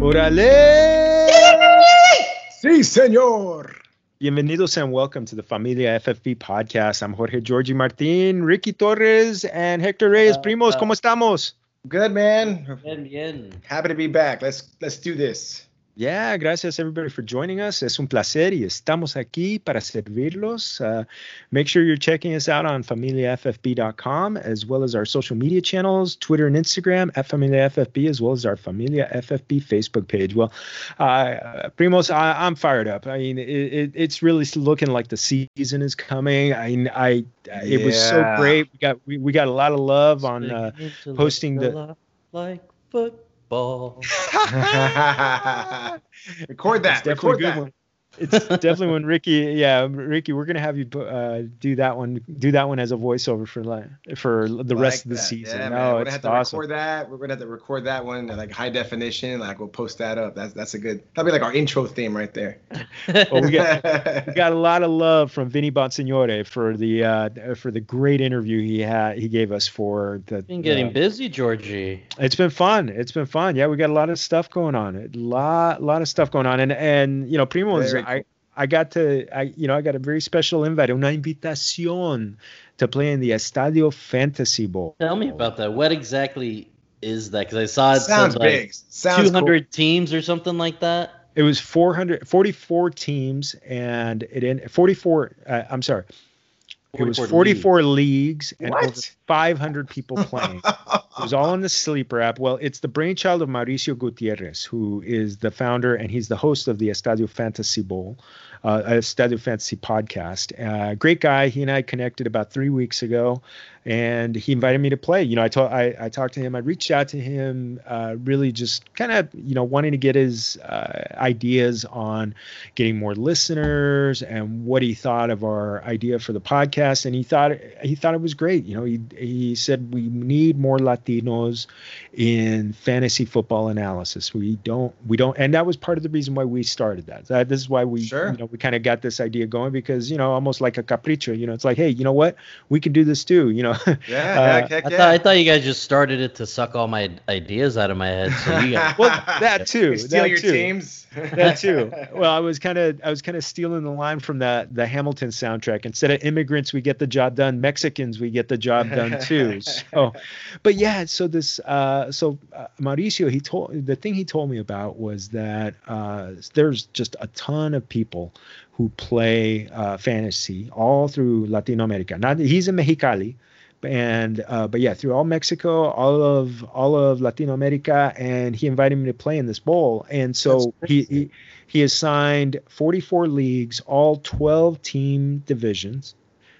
¡Órale! Sí, señor. Bienvenidos and welcome to the Familia FFB podcast. I'm Jorge Georgie Martin, Ricky Torres, and Hector Reyes. Primos, ¿cómo estamos? Good, man. Bien. Happy to be back. Let's do this. Yeah, gracias everybody for joining us. Es un placer y estamos aquí para servirlos. Make sure you're checking us out on familiaffb.com as well as our social media channels, Twitter and Instagram at FamiliaFFB, as well as our Familia FFB Facebook page. Well, Primos, I'm fired up. I mean, it's really looking like the season is coming. It was so great. We got a lot of love on posting the like football. Record that. Record that. It's definitely when Ricky, we're gonna have you do that one as a voiceover for the rest of the season. Yeah, no, we're it's gonna have to awesome. record that. We're gonna have to record that one in like high definition. Like we'll post that up. That'll be like our intro theme right there. Well, we got a lot of love from Vinny Bonsignore for the great interview he gave us for the. Been getting busy, Georgie. It's been fun. Yeah, we got a lot of stuff going on. A lot of stuff going on, and Primo, I got a very special invite, una invitación to play in the Estadio Fantasy Bowl. Tell me about that. What exactly is that? Because I saw it sounds said big. Like Sounds 200 cool. teams or something like that. It was 44 teams, and it ended 44. I'm sorry. It was 44 leagues and over 500 people playing. It was all on the Sleeper app. Well, it's the brainchild of Mauricio Gutierrez, who is the founder and he's the host of the Estadio Fantasy Bowl, Estadio Fantasy podcast. Great guy. He and I connected about 3 weeks ago, and he invited me to play. I talked to him. I reached out to him, really just kind of, wanting to get his ideas on getting more listeners and what he thought of our idea for the podcast. And he thought it was great. He said we need more Latinos in fantasy football analysis. We don't, and that was part of the reason why we started that. This is why we, we kind of got this idea going because, almost like a capricho, it's like, hey, you know what? We can do this too, I thought you guys just started it to suck all my ideas out of my head. So you guys, well, that too. Steal your teams. That too. Well, I was kind of stealing the line from the Hamilton soundtrack. Instead of immigrants, we get the job done. Mexicans, we get the job done too. So, but yeah. So Mauricio, he told me about was that there's just a ton of people who play fantasy all through Latino America. He's in Mexicali. And but yeah, through all Mexico, all of Latino America, and he invited me to play in this bowl. And so he assigned 44 leagues, all 12 team divisions,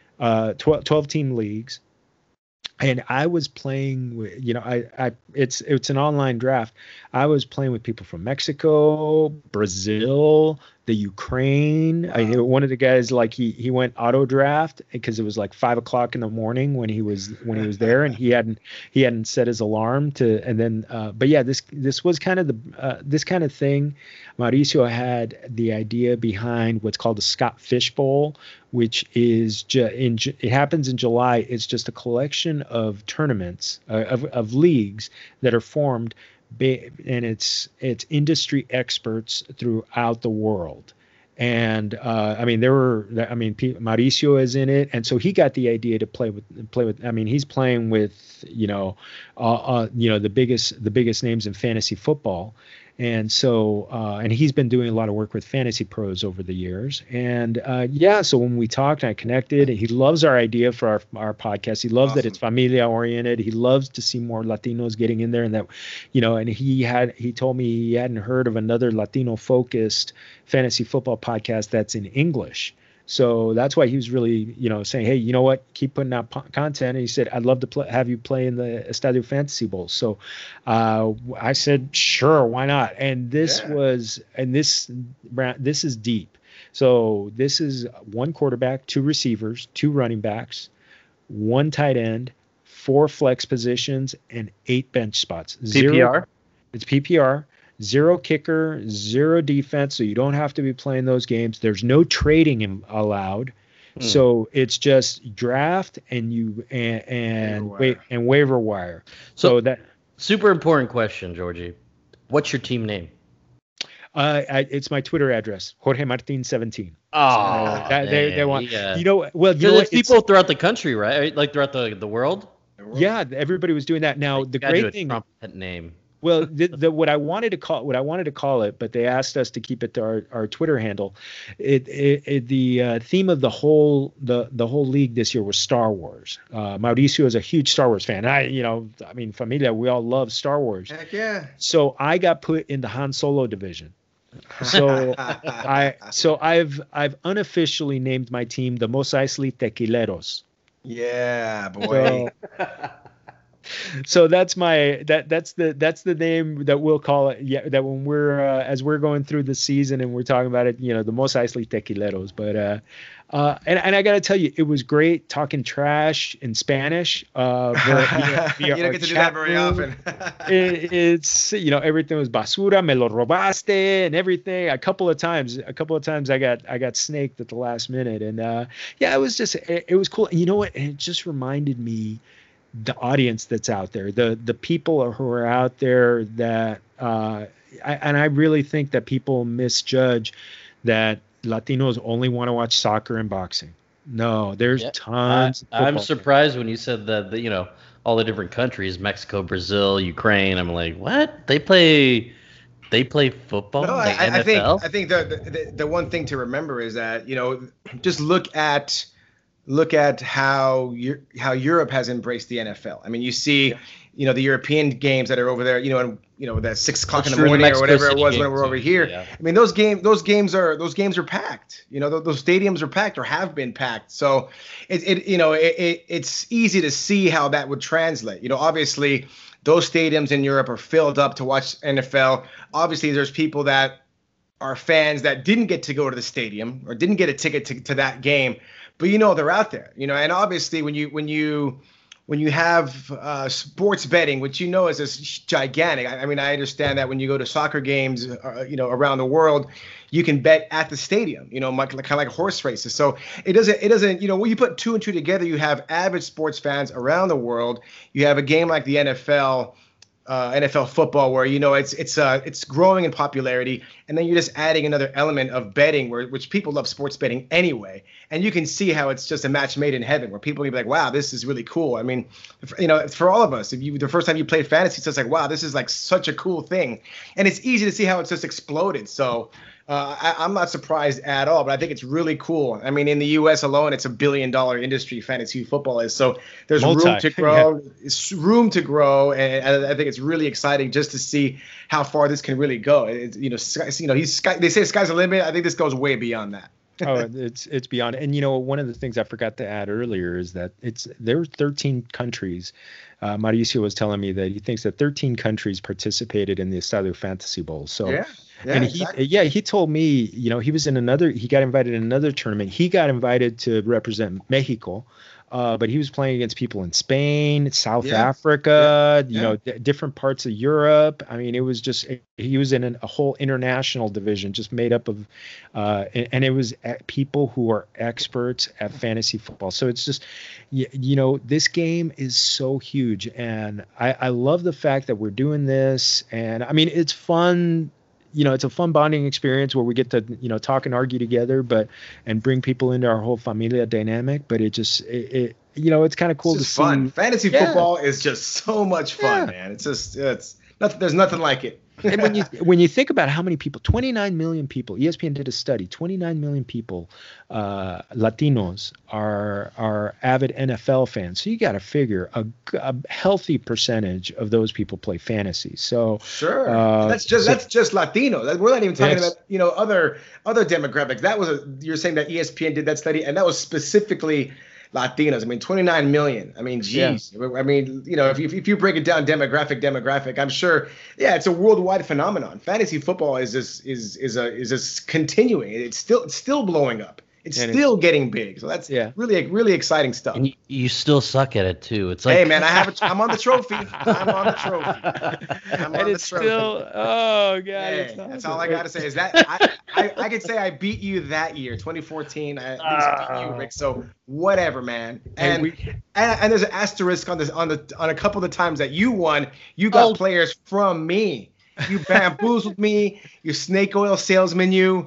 12 team leagues. And I was playing with, it's an online draft. I was playing with people from Mexico, Brazil, the Ukraine. Wow. One of the guys, like he went auto draft because it was like 5 o'clock in the morning when he was there, and he hadn't set his alarm to. And then, but yeah, this was kind of this kind of thing. Mauricio had the idea behind what's called the Scott Fish Bowl, which is it happens in July. It's just a collection of tournaments of leagues that are formed. And it's industry experts throughout the world. And Mauricio is in it, and so he got the idea to play with. He's playing with the biggest names in fantasy football, and so and he's been doing a lot of work with fantasy pros over the years. And so when we talked, I connected. He loves our idea for our podcast. He loves that it's familia oriented. He loves to see more Latinos getting in there, and that and he told me he hadn't heard of another Latino focused fantasy football podcast that's in English. So that's why he was really, saying, hey, you know what, keep putting out content. And he said, I'd love to have you play in the Estadio Fantasy Bowl. So I said, sure, why not? And this is deep. So this is 1 quarterback, 2 receivers, 2 running backs, 1 tight end, 4 flex positions, and 8 bench spots. PPR? It's PPR. 0 kicker, 0 defense, so you don't have to be playing those games. There's no trading allowed. So it's just draft and waiver wire. So that super important question, Georgie. What's your team name? It's my Twitter address, Jorge Martin 17. Oh, they want, it's people throughout the country, right? Like throughout the world. Yeah, everybody was doing that. Now the great thing, Trump name. Well, what I wanted to call it, but they asked us to keep it to our Twitter handle. The theme of the whole league this year was Star Wars. Mauricio is a huge Star Wars fan. Familia, we all love Star Wars. Heck yeah. So I got put in the Han Solo division. So I've unofficially named my team the Mos Eisley Tequileros. Yeah, boy. So that's the name that we'll call it. Yeah, that when we're as we're going through the season and we're talking about it, the Mos Eisley Tequileros. But and I got to tell you, it was great talking trash in Spanish. Via you don't get to do that very often. It's everything was basura, me lo robaste, and everything. A couple of times I got snaked at the last minute, and it was cool. And you know what? And it just reminded me. The audience that's out there, the people who are out there that I really think that people misjudge that Latinos only want to watch soccer and boxing. No, there's tons. I'm surprised when you said that all the different countries, Mexico, Brazil, Ukraine. I'm like, what? They play football? No, I think the one thing to remember is that just look at how Europe has embraced the NFL. I mean, you see, the European games that are over there, and that 6 o'clock in the morning or whatever it was when we're over here. Yeah. I mean, those games are packed. Those stadiums are packed or have been packed. So it's easy to see how that would translate. Obviously, those stadiums in Europe are filled up to watch NFL. Obviously, there's people that are fans that didn't get to go to the stadium or didn't get a ticket to that game. But they're out there, and obviously when you have sports betting, which is just gigantic. I mean, I understand that when you go to soccer games, around the world, you can bet at the stadium, kind of like horse races. So it doesn't, when you put 2 and 2 together, you have avid sports fans around the world. You have a game like the NFL football where it's growing in popularity, and then you're just adding another element of betting which people love sports betting anyway, and you can see how it's just a match made in heaven where people can be like, wow, this is really cool. I mean, for all of us, if the first time you played fantasy, it's just like, wow, this is like such a cool thing, and it's easy to see how it's just exploded. So I'm not surprised at all, but I think it's really cool. I mean, in the U.S. alone, it's $1 billion industry, fantasy football is. So there's room to grow. Yeah. It's room to grow, and I think it's really exciting just to see how far this can really go. They say sky's the limit. I think this goes way beyond that. Oh, it's beyond. And one of the things I forgot to add earlier is that there are 13 countries. Mauricio was telling me that he thinks that 13 countries participated in the Estadio Fantasy Bowl. So. Yeah. Yeah, and he told me, he was he got invited in another tournament. He got invited to represent Mexico, but he was playing against people in Spain, South Africa, different parts of Europe. I mean, it was just, he was in a whole international division just made up of, and it was people who are experts at fantasy football. So it's just, this game is so huge. And I love the fact that we're doing this. And I mean, it's fun. It's a fun bonding experience where we get to, talk and argue together, and bring people into our whole familia dynamic. But it's kind of cool to see. Fun. Fantasy football is just so much fun, man. There's nothing like it. And when you think about how many people, 29 million people, ESPN did a study, 29 million people, Latinos are avid NFL fans. So you got to figure a healthy percentage of those people play fantasy. So sure, that's just Latino. We're not even talking about other demographics. You're saying that ESPN did that study, and that was specifically Latinos. I mean, 29 million. I mean, geez. Yeah. I mean, if you break it down demographic, I'm sure, it's a worldwide phenomenon. Fantasy football is just continuing. It's still blowing up. It's still getting big. So that's really, really exciting stuff. And you still suck at it too. It's like, hey man, I'm on the trophy. I'm on the trophy. Still, oh god. Hey, that's all I gotta say is that I could say I beat you that year, 2014. I beat you, Rick. So whatever, man. And and there's an asterisk on a couple of the times that you won. You got players from me. You bamboozled me. You snake oil salesman. You.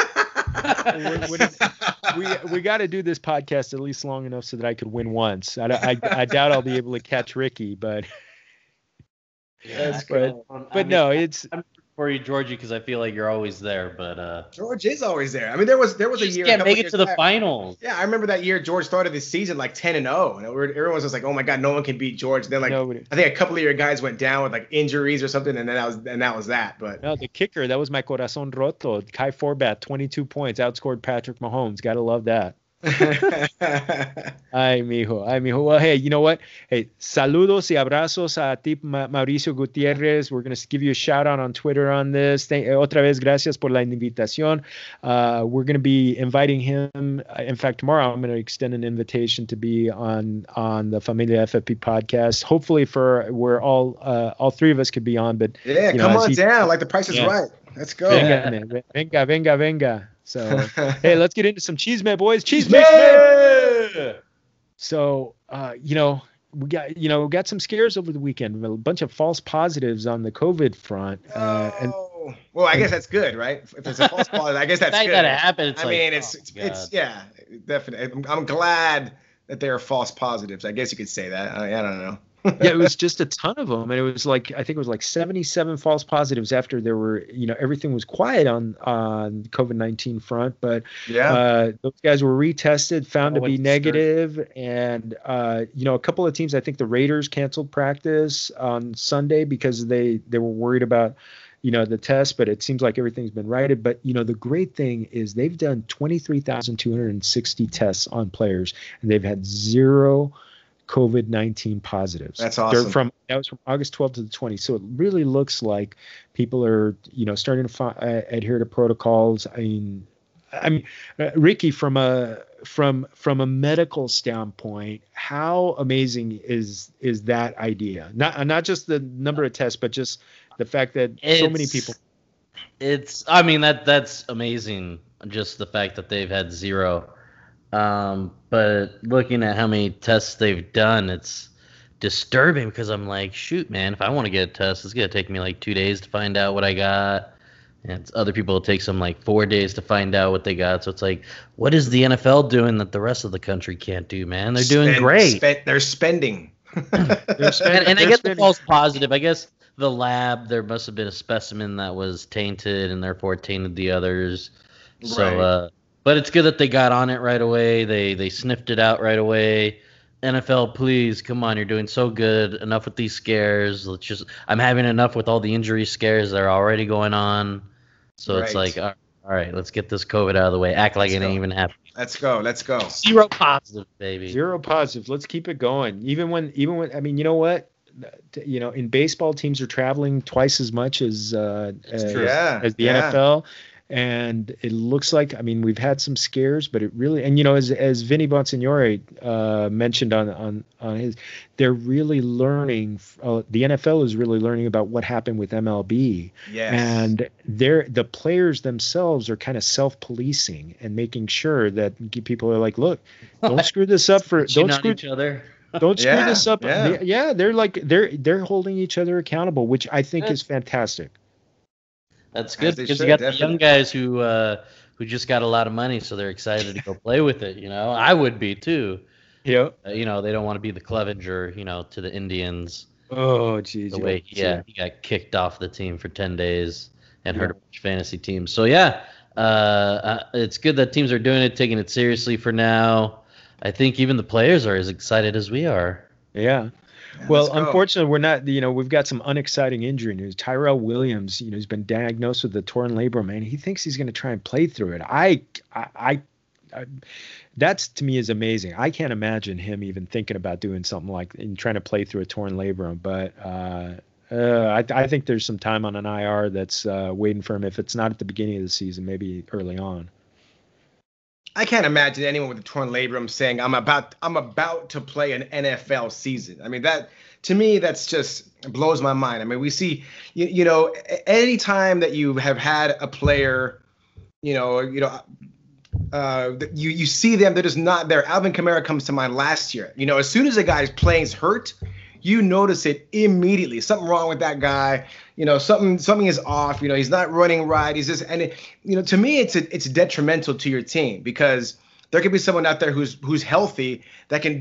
We got to do this podcast at least long enough so that I could win once. I doubt I'll be able to catch Ricky, but Yeah, but no, it's I'm for you, Georgie, because I feel like you're always there. But George is always there. I mean, there was a you year. can't make it to the finals. Yeah, I remember that year George started the season like 10-0, and everyone was just like, "Oh my God, no one can beat George." And then Nobody. I think a couple of your guys went down with like injuries or something, and then that was that. But no, the kicker, that was my corazón roto. Kai Forbat, 22 points, outscored Patrick Mahomes. Gotta love that. Ay, mijo. Well, hey, you know what? Hey, saludos y abrazos a ti, Mauricio Gutierrez. We're going to give you a shout out on Twitter on this. Otra vez, gracias por la invitación. We're going to be inviting him. In fact, tomorrow I'm going to extend an invitation to be on the Familia FFP podcast. Hopefully, for where all three of us could be on. But yeah, come on down. Like the Price is Right. Let's go. Venga. So, hey, let's get into some cheese man, boys. Cheese man. So, we got some scares over the weekend. A bunch of false positives on the COVID front. Well, I guess that's good, right? If it's a false positive, I guess that's good. That happens. It's yeah, definitely. I'm glad that there are false positives. I guess you could say that. I don't know. Yeah, it was just a ton of them, and it was like, I think it was like 77 false positives after there were, everything was quiet on COVID-19 front, but those guys were retested, found to be negative, and a couple of teams, I think the Raiders canceled practice on Sunday because they were worried about the test, but it seems like everything's been righted. But the great thing is they've done 23,260 tests on players, and they've had 0 COVID-19 positives. That's awesome. That was from August 12th to the 20th. So it really looks like people are, starting to adhere to protocols. I mean, Ricky, from a medical standpoint, how amazing is that idea? Not just the number of tests, but just the fact that so many people. That's amazing. Just the fact that they've had 0. But looking at how many tests they've done, it's disturbing because I'm like, shoot, man, if I want to get a test, it's going to take me like 2 days to find out what I got. And other people, it takes them like 4 days to find out what they got. So it's like, what is the NFL doing that the rest of the country can't do, man? They're doing great. They're spending. And I get the false positive. I guess the lab, there must have been a specimen that was tainted and therefore tainted the others. So, but it's good that they got on it right away. They sniffed it out right away. NFL, please, come on, you're doing so good. Enough with these scares. I'm having enough with all the injury scares that are already going on. So It's like, all right, let's get this COVID out of the way. Act like it ain't even happening. Let's go. 0 positive, baby. 0 positive. Let's keep it going. Even when, I mean, you know what? In baseball, teams are traveling twice as much as the NFL. And it looks like, we've had some scares, but it really, and as Vinny Bonsignore mentioned on his, they're really learning. The NFL is really learning about what happened with MLB. Yes. And the players themselves are kind of self-policing and making sure that people are like, look, don't screw this up don't screw each other. Don't screw this up. Yeah, they're like they're holding each other accountable, which I think is fantastic. That's good because you got the young guys who just got a lot of money, so they're excited to go play with it. I would be too. Yeah. They don't want to be the Clevenger, to the Indians. Oh, geez. The way he got kicked off the team for 10 days and hurt a bunch of fantasy teams. So it's good that teams are doing it, taking it seriously for now. I think even the players are as excited as we are. Yeah. Well, unfortunately, we're not. We've got some unexciting injury news. Tyrell Williams, he's been diagnosed with a torn labrum, and he thinks he's going to try and play through it. I that's to me is amazing. I can't imagine him even thinking about doing something like trying to play through a torn labrum. But I think there's some time on an IR that's waiting for him. If it's not at the beginning of the season, maybe early on. I can't imagine anyone with a torn labrum saying I'm about to play an NFL season. That to me, that's just blows my mind. We see, any time that you have had a player, you see them, they're just not there. Alvin Kamara comes to mind last year. As soon as a guy's playing's hurt, you notice it immediately. Something wrong with that guy. Something is off. He's not running right. He's just, and to me, it's detrimental to your team, because there could be someone out there who's healthy that can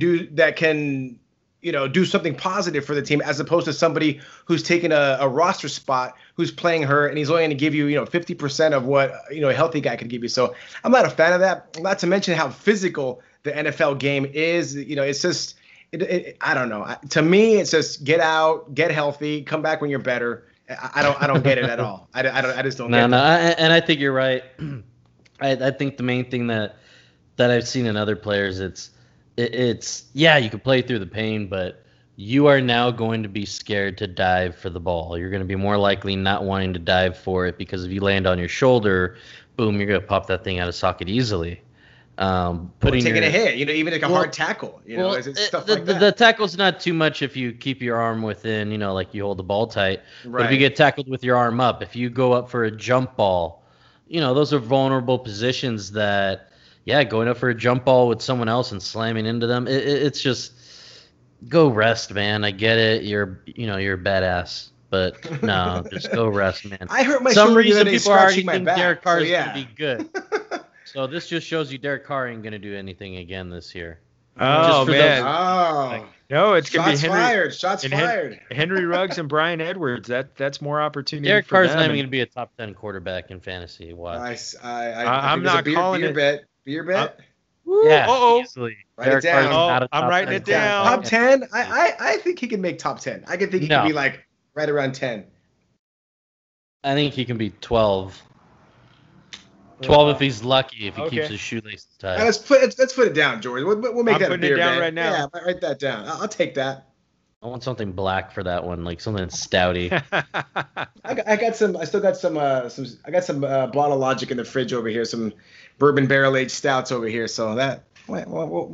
do something positive for the team, as opposed to somebody who's taking a roster spot, who's playing hurt, and he's only going to give you 50% of what a healthy guy could give you. So I'm not a fan of that. Not to mention how physical the NFL game is. It's just I don't know. To me, it's just get out, get healthy, come back when you're better. I don't get it at all. I just don't get it. And I think you're right. I think the main thing that I've seen in other players, it's you can play through the pain, but you are now going to be scared to dive for the ball. You're going to be more likely not wanting to dive for it, because if you land on your shoulder, boom, you're going to pop that thing out of socket easily. Taking a hit, even like a hard tackle, stuff like that. The tackle's not too much if you keep your arm within, like you hold the ball tight. Right. But if you get tackled with your arm up, if you go up for a jump ball, those are vulnerable positions that, going up for a jump ball with someone else and slamming into them, it's just go rest, man. I get it. You're a badass. But no, just go rest, man. I hurt my shoulder. Some reason people are already thinking back, Derek Carr is going to be good. So this just shows you Derek Carr ain't going to do anything again this year. Oh, man. No, it's going to be Shots fired. Henry Ruggs and Brian Edwards. That's more opportunity. Derek Carr's not even going to be a top 10 quarterback in fantasy. Watch. I'm not calling it. Beer bet? Yeah, easily. Write it down. I'm writing it down. Top 10? I think he can make top 10. I can think he can be like right around 10. I think he can be 12. 12 if he's lucky, if he keeps his shoelaces tied. Let's put it down, George. We'll make that a beer bet. Right now. Yeah, write that down. I'll take that. I want something black for that one, like something stouty. I got some. I still got some. I got some Bottle Logic in the fridge over here. Some bourbon barrel aged stouts over here. So that win or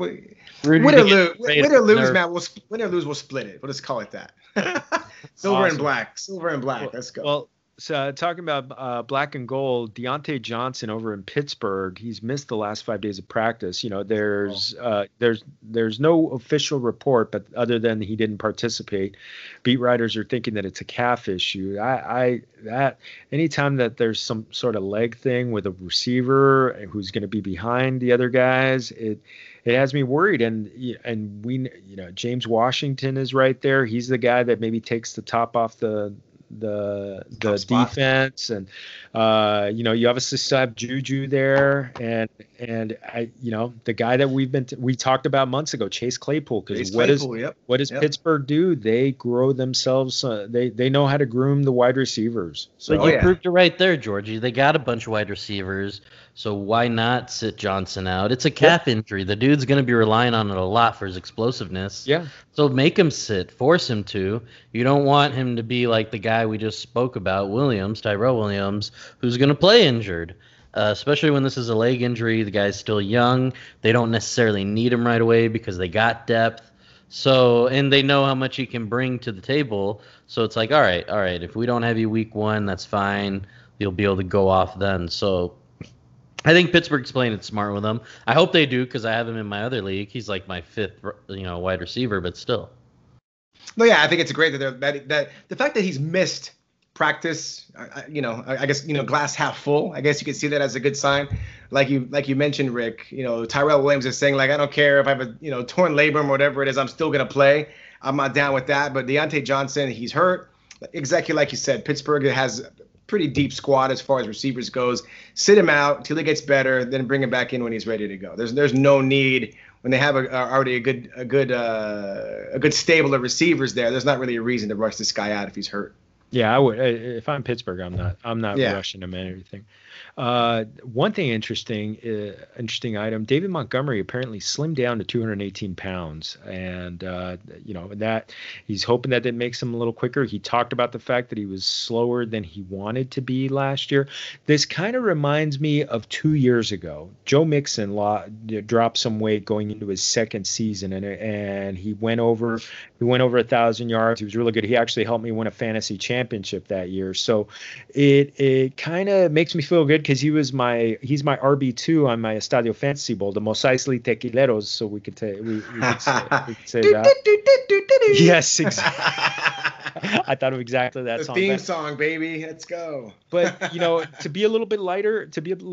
lose, man. Win or lose, we'll split it. We'll just call it that. Silver and black. Let's go. Well, so talking about black and gold, Deontay Johnson over in Pittsburgh, he's missed the last 5 days of practice. There's no official report, but other than he didn't participate, beat writers are thinking that it's a calf issue. That anytime that there's some sort of leg thing with a receiver who's going to be behind the other guys, it has me worried. And we, James Washington is right there. He's the guy that maybe takes the top off the defense, and you obviously still have Juju there, and the guy that we talked about months ago, Chase Claypool, because what does Pittsburgh do? They grow themselves. They know how to groom the wide receivers. So you proved it right there, Georgie. They got a bunch of wide receivers, so why not sit Johnson out? It's a calf injury. The dude's going to be relying on it a lot for his explosiveness. Yeah. So make him sit, force him to. You don't want him to be like the guy we just spoke about, Tyrell Williams, who's going to play injured, especially when this is a leg injury. The guy's still young. They don't necessarily need him right away because they got depth. So, and they know how much he can bring to the table. So it's like, all right, if we don't have you week 1, that's fine. You'll be able to go off then. So I think Pittsburgh's playing it smart with him. I hope they do, because I have him in my other league. He's like my 5th, wide receiver, but still. No, I think it's great that the fact that he's missed practice, I guess, glass half full. I guess you could see that as a good sign. Like you mentioned, Rick, Tyrell Williams is saying, like, I don't care if I have a torn labrum or whatever it is, I'm still gonna play. I'm not down with that. But Deontay Johnson, he's hurt. Exactly like you said, Pittsburgh has pretty deep squad as far as receivers goes. Sit him out till he gets better, then bring him back in when he's ready to go. There's no need when they have already a good stable of receivers there. There's not really a reason to rush this guy out if he's hurt. Yeah, I would. If I'm Pittsburgh, I'm not rushing him and everything. One thing interesting item. David Montgomery apparently slimmed down to 218 pounds, and that he's hoping that it makes him a little quicker. He talked about the fact that he was slower than he wanted to be last year. This kind of reminds me of 2 years ago. Joe Mixon dropped some weight going into his second season, and he went over 1,000 yards. He was really good. He actually helped me win a fantasy championship championship that year. So it kind of makes me feel good because he's my RB2 on my Estadio Fantasy Bowl, the Mos Eisley Tequileros. So we could say that. Yes, exactly. I thought of exactly that song. The theme song, baby. Let's go. But to be a little bit lighter,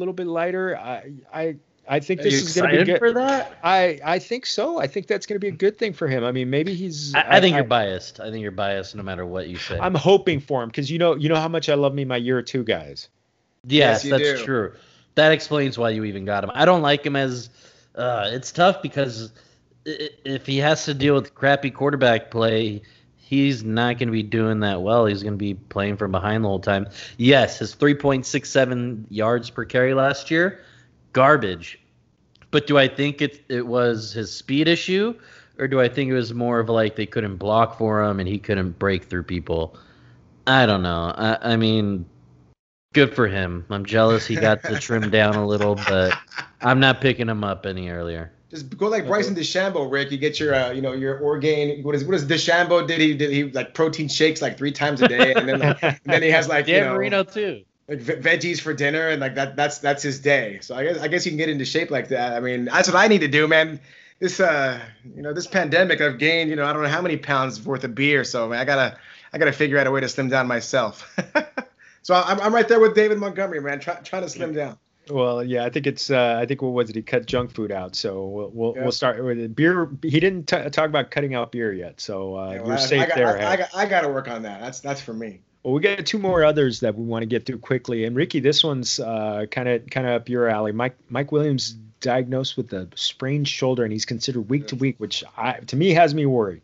I think this is going to be good for that. I think so. I think that's going to be a good thing for him. I mean, maybe he's. I think you're biased. I think you're biased no matter what you say. I'm hoping for him because you know how much I love me my year two guys. Yes, that's true. That explains why you even got him. I don't like him as. It's tough because if he has to deal with crappy quarterback play, he's not going to be doing that well. He's going to be playing from behind the whole time. Yes, his 3.67 yards per carry last year. Garbage. But do I think it was his speed issue, or do I think it was more of like they couldn't block for him and he couldn't break through people? I don't know. I mean, good for him. I'm jealous he got to trim down a little, but I'm not picking him up any earlier. Just go like Bryson DeChambeau, Rick. You get your your Orgain. What is DeChambeau? Did he like protein shakes like 3 times a day, and then he has like Dan Marino too. Like veggies for dinner, and like that's his day. So I guess you can get into shape like that. I mean, that's what I need to do, man. This this pandemic, I've gained I don't know how many pounds worth of beer. So man, I gotta figure out a way to slim down myself. So I'm right there with David Montgomery, man, trying to slim down. Well, yeah, I think it's. I think what was it? He cut junk food out. So we'll start with beer. He didn't talk about cutting out beer yet. So you're safe there. I got to work on that. That's for me. Well, we got 2 more others that we want to get through quickly. And Ricky, this one's kind of up your alley. Mike Williams diagnosed with a sprained shoulder, and he's considered week to week, which to me has me worried.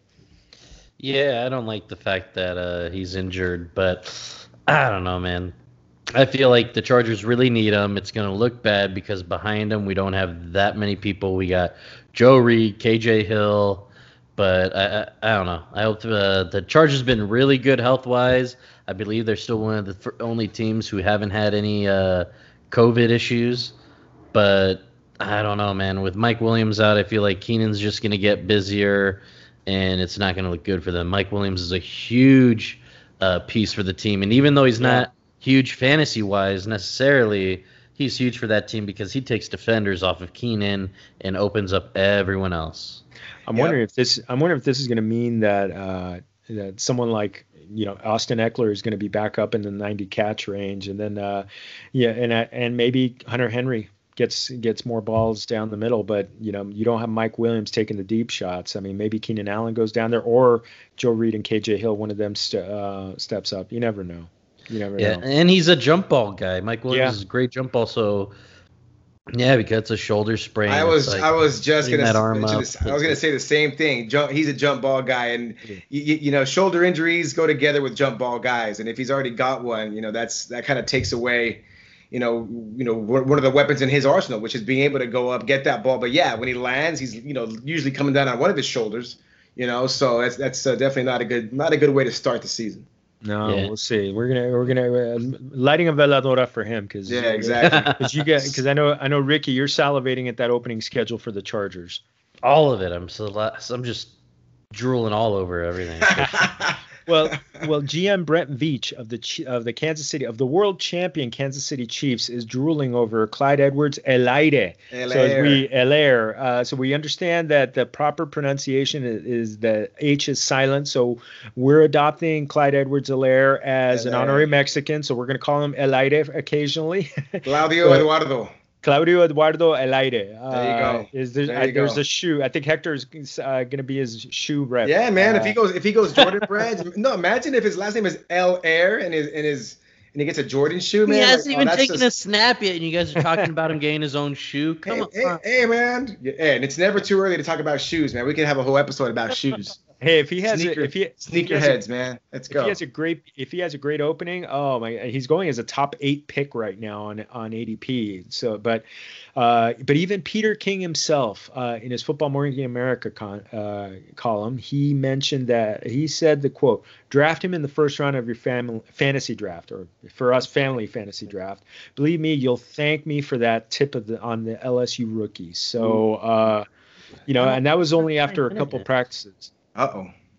Yeah, I don't like the fact that he's injured, but I don't know, man. I feel like the Chargers really need him. It's going to look bad because behind him we don't have that many people. We got Joe Reed, KJ Hill, but I don't know. I hope the Chargers been really good health-wise. I believe they're still one of the only teams who haven't had any COVID issues. But I don't know, man. With Mike Williams out, I feel like Keenan's just going to get busier, and it's not going to look good for them. Mike Williams is a huge piece for the team. And even though he's not huge fantasy-wise necessarily, he's huge for that team because he takes defenders off of Keenan and opens up everyone else. I'm wondering if this is going to mean that that someone like Austin Eckler is going to be back up in the 90 catch range, and then and maybe Hunter Henry gets more balls down the middle, but you don't have Mike Williams taking the deep shots. I mean, maybe Keenan Allen goes down there, or Joe Reed and KJ Hill, one of them steps up. You never know. know. And he's a jump ball guy. Mike Williams is a great jump ball, so yeah, because it's a shoulder sprain. I was just gonna say the same thing. He's a jump ball guy, and shoulder injuries go together with jump ball guys. And if he's already got one, that kind of takes away, one of the weapons in his arsenal, which is being able to go up, get that ball. But yeah, when he lands, he's usually coming down on one of his shoulders. So that's definitely not a good way to start the season. No, we'll see. We're gonna lighting a veladora for him because exactly. Because I know Ricky, you're salivating at that opening schedule for the Chargers. All of it. I'm just drooling all over everything. Well, GM Brent Veach of the world champion Kansas City Chiefs is drooling over Clyde Edwards-Helaire. So we understand that the proper pronunciation is the H is silent. So we're adopting Clyde Edwards-Helaire as an honorary Mexican. So we're going to call him Helaire occasionally. Claudio Eduardo Helaire. There you go. There's a shoe. I think Hector's going to be his shoe rep. Yeah, man. If he goes Jordan brand. No, imagine if his last name is El Air and he gets a Jordan shoe, man. He hasn't even taken a snap yet, and you guys are talking about him getting his own shoe. Come on. Hey, man. Yeah, and it's never too early to talk about shoes, man. We can have a whole episode about shoes. Hey, if he has sneakerheads, man, let's go. If he has a great opening, oh my, he's going as a top 8 pick right now on ADP. So, but even Peter King himself, in his Football Morning America column, he mentioned that he said the quote, "Draft him in the first round of your fantasy draft, or for us, family fantasy draft. Believe me, you'll thank me for that tip on the LSU rookies." So, and that was only after a couple practices. Uh-oh.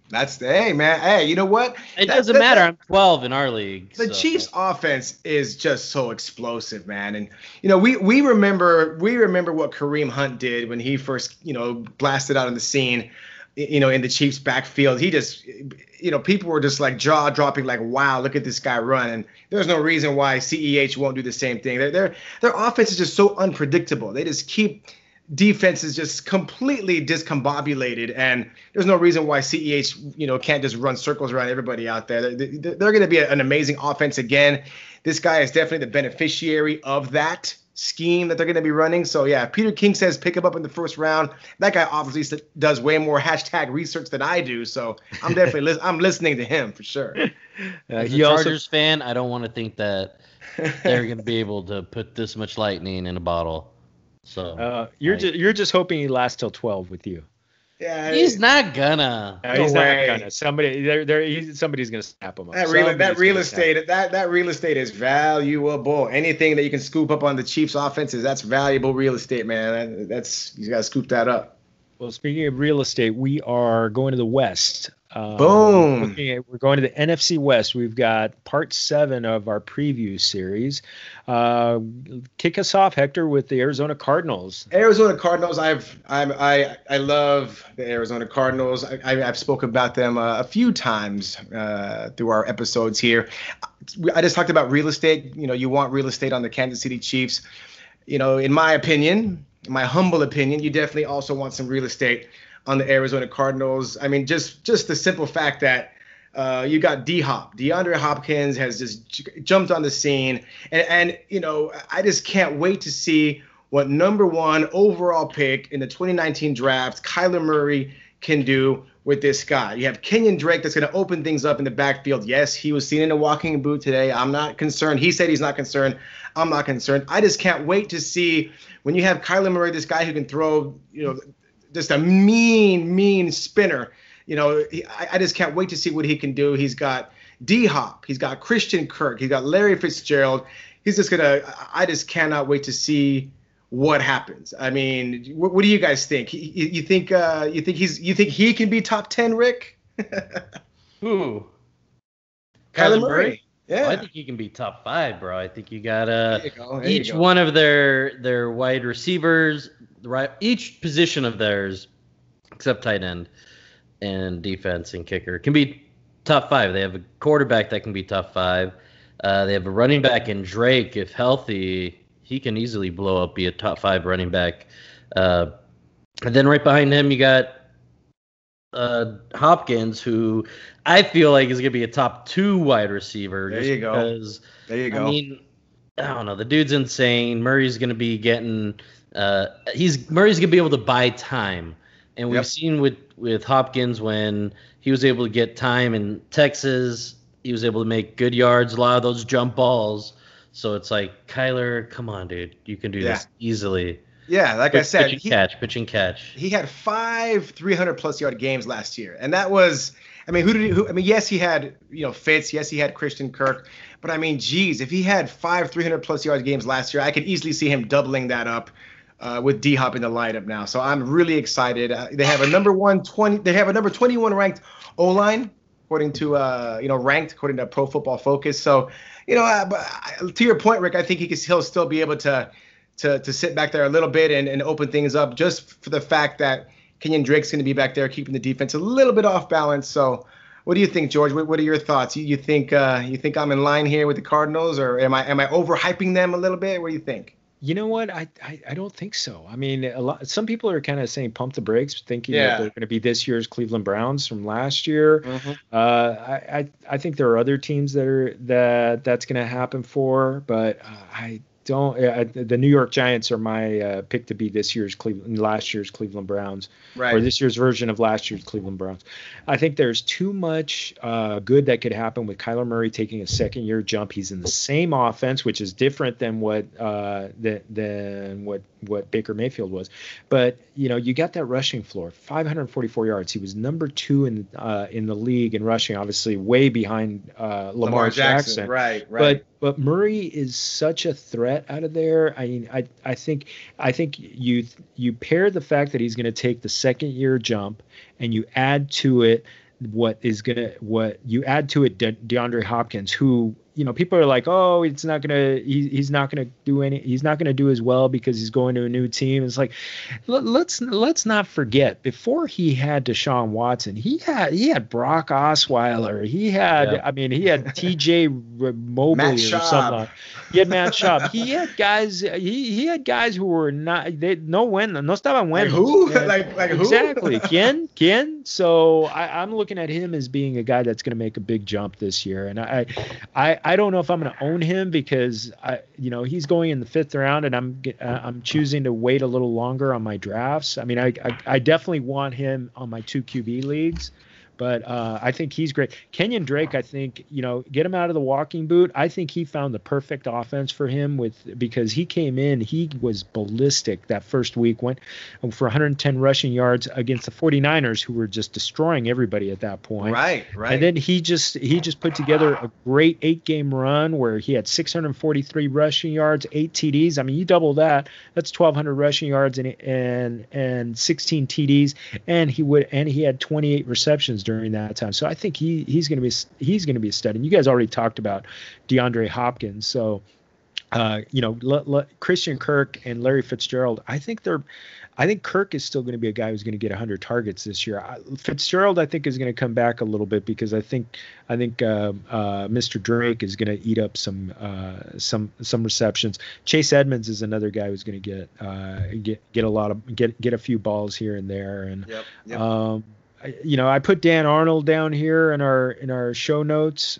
Hey man, hey, you know what? It doesn't matter. I'm 12 in our league. The Chiefs' offense is just so explosive, man. And we remember what Kareem Hunt did when he first blasted out on the scene. In the Chiefs' backfield, he just, people were just like jaw dropping, like, wow, look at this guy run. And there's no reason why CEH won't do the same thing. Their offense is just so unpredictable. They just keep defenses just completely discombobulated, and there's no reason why CEH, can't just run circles around everybody out there. They're going to be an amazing offense again. This guy is definitely the beneficiary of that scheme that they're going to be running. So yeah, Peter King says pick him up in the first round. That guy obviously does way more hashtag research than I do, so I'm definitely I'm listening to him for sure. As a Chargers fan, I don't want to think that they're going to be able to put this much lightning in a bottle. So you're just hoping he lasts till 12 with you. Yeah, he's not gonna. No, he's not gonna. Somebody's gonna snap him up. That real estate is valuable. Anything that you can scoop up on the Chiefs' offenses, that's valuable real estate, man. You gotta scoop that up. Well, speaking of real estate, we are going to the West. Boom. We're going to the NFC West. We've got part 7 of our preview series. Kick us off, Hector, with the Arizona Cardinals. Arizona Cardinals. I love the Arizona Cardinals. I've spoken about them a few times through our episodes here. I just talked about real estate. You want real estate on the Kansas City Chiefs. In my opinion, my humble opinion, you definitely also want some real estate on the Arizona Cardinals. I mean, just the simple fact that you got D-Hop. DeAndre Hopkins has just jumped on the scene. And I just can't wait to see what number 1 overall pick in the 2019 draft, Kyler Murray, can do with this guy. You have Kenyon Drake that's going to open things up in the backfield. Yes, he was seen in a walking boot today. I'm not concerned. He said he's not concerned. I'm not concerned. I just can't wait to see when you have Kyler Murray, this guy who can throw, just a mean spinner. I just can't wait to see what he can do. He's got D-Hop. He's got Christian Kirk. He's got Larry Fitzgerald. I just cannot wait to see what happens. I mean, what do you guys think? You think he can be top 10, Rick? Who? Kyler Murray. Yeah. Well, I think he can be top 5, bro. I think you got each one of their wide receivers, each position of theirs, except tight end and defense and kicker, can be top 5. They have a quarterback that can be top 5. They have a running back in Drake. If healthy, he can easily blow up, be a top 5 running back. And then right behind him, you got Hopkins, who I feel like is going to be a top 2 wide receiver. There you go. I mean, I don't know. The dude's insane. Murray's going to be getting Murray's going to be able to buy time. And we've seen with Hopkins when he was able to get time in Texas, he was able to make good yards, a lot of those jump balls. So it's like, Kyler, come on, dude. You can do this easily. Yeah, like I said, pitch and catch. He had 5 300-plus yard games last year. And that was, I mean, yes, he had, Fitz. Yes, he had Christian Kirk. But, I mean, geez, if he had 5 300-plus yard games last year, I could easily see him doubling that up with D-Hop in the lineup now. So I'm really excited. They have a number 21 ranked O-line, according to, ranked according to Pro Football Focus. So, to your point, Rick, I think he'll still be able to sit back there a little bit and open things up, just for the fact that Kenyon Drake's going to be back there keeping the defense a little bit off balance. So what do you think, George? What are your thoughts? You think I'm in line here with the Cardinals, or am I overhyping them a little bit? What do you think? You know what? I don't think so. I mean, some people are kind of saying pump the brakes, thinking that they're going to be this year's Cleveland Browns from last year. Mm-hmm. I think there are other teams that's going to happen for, but I don't. The New York Giants are my pick to be last year's Cleveland Browns, right? Or this year's version of last year's Cleveland Browns. I think there's too much good that could happen with Kyler Murray taking a second-year jump. He's in the same offense, which is different than what Baker Mayfield was. But you got that rushing floor, 544 yards. He was number 2 in the league in rushing, obviously way behind Lamar Jackson. Right. But Murray is such a threat out of there. I mean, I think you pair the fact that he's going to take the second-year jump, and you add to it what you add to it, DeAndre Hopkins, who, people are like, oh, he's not gonna do as well because he's going to a new team. It's like, let's not forget, before he had Deshaun Watson, he had Brock Osweiler, he had TJ Mobley or something. He had Matt Schaub. He had guys. He had guys who were no estaban winning. Like who? Exactly. Ken. So I'm looking at him as being a guy that's going to make a big jump this year, and I don't know if I'm going to own him because he's going in the 5th round, and I'm choosing to wait a little longer on my drafts. I mean, I definitely want him on my 2 QB leagues. But I think he's great. Kenyon Drake, I think, get him out of the walking boot. I think he found the perfect offense for him because he came in, he was ballistic that first week, went for 110 rushing yards against the 49ers, who were just destroying everybody at that point. Right. And then he just put together a great 8-game run where he had 643 rushing yards, 8 TDs. I mean, you double that, that's 1,200 rushing yards and 16 TDs, and he had 28 receptions during that time. So I think he's going to be a stud. And you guys already talked about DeAndre Hopkins. So Christian Kirk and Larry Fitzgerald, I think Kirk is still going to be a guy who's going to get 100 targets this year. Fitzgerald, I think, is going to come back a little bit because I think Mr. Drake is going to eat up some receptions. Chase Edmonds is another guy who's going to get a few balls here and there. And Yep. I put Dan Arnold down here in our show notes.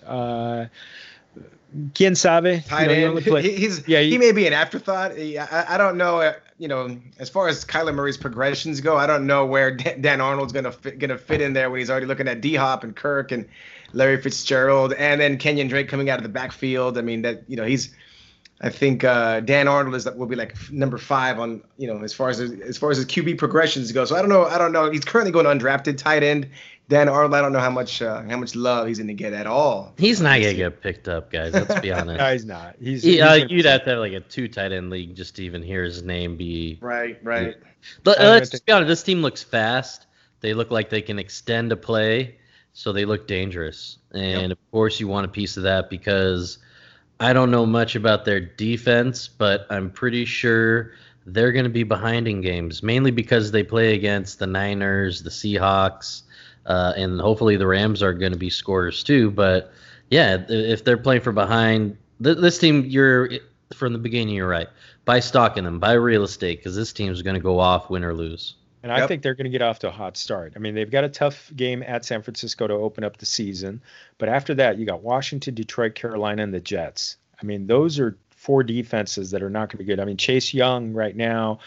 Quien sabe? Tight end. He may be an afterthought. I don't know. As far as Kyler Murray's progressions go, I don't know where Dan Arnold's gonna fit in there when he's already looking at D-Hop and Kirk and Larry Fitzgerald, and then Kenyon Drake coming out of the backfield. I mean, I think Dan Arnold will be like number 5 on as far as his QB progressions go. So I don't know. He's currently going undrafted tight end. Dan Arnold, I don't know how much love he's going to get at all. He's not going to get picked up, guys. Let's be honest. No, he's not. You'd have to have like a 2 tight end league just to even hear his name be right. But let's just be honest. This team looks fast. They look like they can extend a play, so they look dangerous. And of course, you want a piece of that because I don't know much about their defense, but I'm pretty sure they're going to be behind in games, mainly because they play against the Niners, the Seahawks, and hopefully the Rams are going to be scorers too. But yeah, if they're playing for behind, this team, from the beginning, you're right. Buy stock in them, buy real estate, because this team is going to go off, win or lose. And I think they're going to get off to a hot start. I mean, they've got a tough game at San Francisco to open up the season. But after that, you got Washington, Detroit, Carolina, and the Jets. I mean, those are 4 defenses that are not going to be good. I mean, Chase Young right now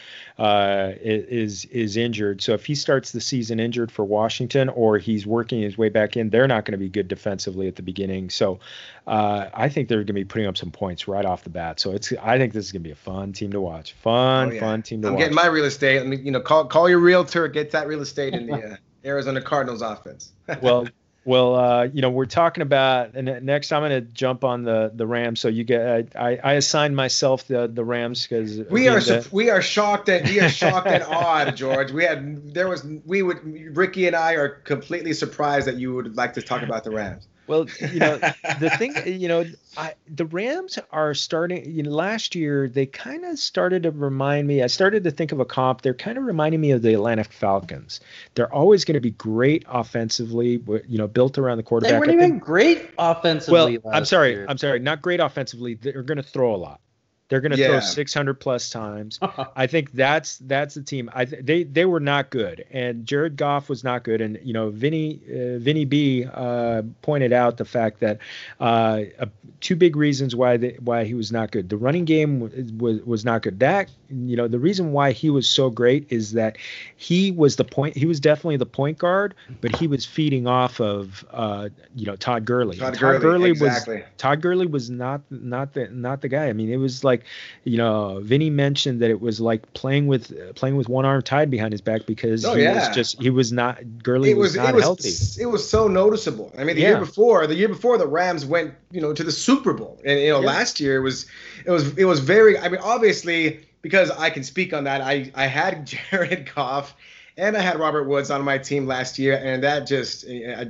is injured. So if he starts the season injured for Washington or he's working his way back in, they're not going to be good defensively at the beginning. So I think they're going to be putting up some points right off the bat. So I think this is going to be a fun team to watch. Fun team to watch. I'm getting my real estate. I mean, call your realtor, get that real estate in the Arizona Cardinals offense. Well, we're talking about, and next I'm going to jump on the Rams. So you get, I assigned myself the Rams because we are shocked and awed, George. Ricky and I are completely surprised that you would like to talk about the Rams. Well, the thing, the Rams are starting, last year, they kind of started to remind me, I started to think of a comp. They're kind of reminding me of the Atlanta Falcons. They're always going to be great offensively, built around the quarterback. They weren't even great offensively. Well, I'm sorry, not great offensively. They're going to throw a lot. They're going to throw 600 plus times. I think that's the team. They were not good, and Jared Goff was not good. And Vinny B pointed out the fact that 2 big reasons why he was not good. The running game was not good. That the reason why he was so great is that he was definitely the point guard, but he was feeding off of Todd Gurley. Todd Gurley was not the guy. I mean, it was like, Vinny mentioned that it was like playing with one arm tied behind his back because Gurley was not healthy. It was so noticeable. I mean, the year before the Rams went, to the Super Bowl, and last year it was very. I mean, obviously, because I can speak on that, I had Jared Goff. and I had Robert Woods on my team last year, and that just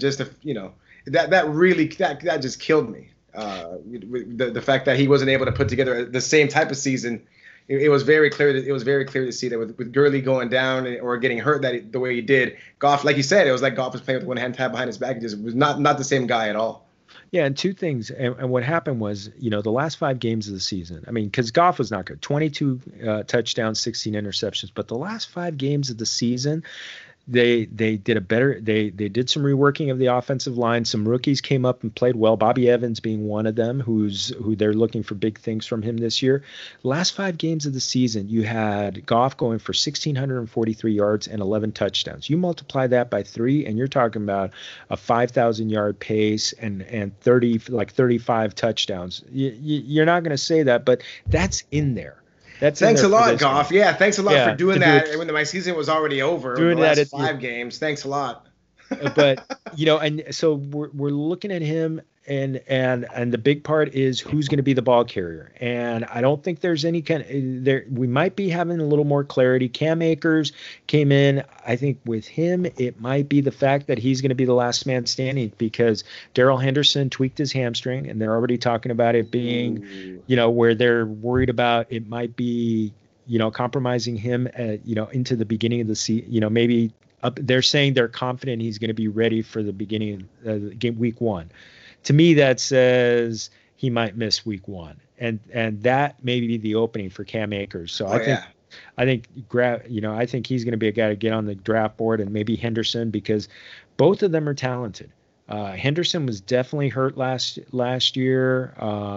that just killed me. The fact that he wasn't able to put together the same type of season, it was very clear to see that with Gurley going down or getting hurt the way he did, Goff, like you said, it was like Goff was playing with one hand tied behind his back. It just was not the same guy at all. Yeah, and two things. And what happened was, the last 5 games of the season, I mean, because Goff was not good. 22 touchdowns, 16 interceptions. But the last 5 games of the season, they did they did some reworking of the offensive line. Some rookies came up and played well. Bobby Evans being one of them, who they're looking for big things from him this year. Last 5 games of the season, you had Goff going for 1,643 yards and 11 touchdowns. You multiply that by 3, and you're talking about a 5,000-yard pace and 35 touchdowns. You're not going to say that, but that's in there. Thanks a lot, Goff. Yeah, thanks a lot for doing that when my season was already over. Doing the last 5 games. Thanks a lot. But and so we're looking at him, and the big part is who's going to be the ball carrier. And I don't think there's any we might be having a little more clarity. Cam Akers came in. I think with him, it might be the fact that he's going to be the last man standing, because Darrell Henderson tweaked his hamstring, and they're already talking about it being, where they're worried about it might be, compromising him, into the beginning of the season, maybe. They're saying they're confident he's going to be ready for the beginning of game week 1. To me, that says he might miss week 1, and that may be the opening for Cam Akers. So I think he's going to be a guy to get on the draft board, and maybe Henderson, because both of them are talented. Henderson was definitely hurt last year.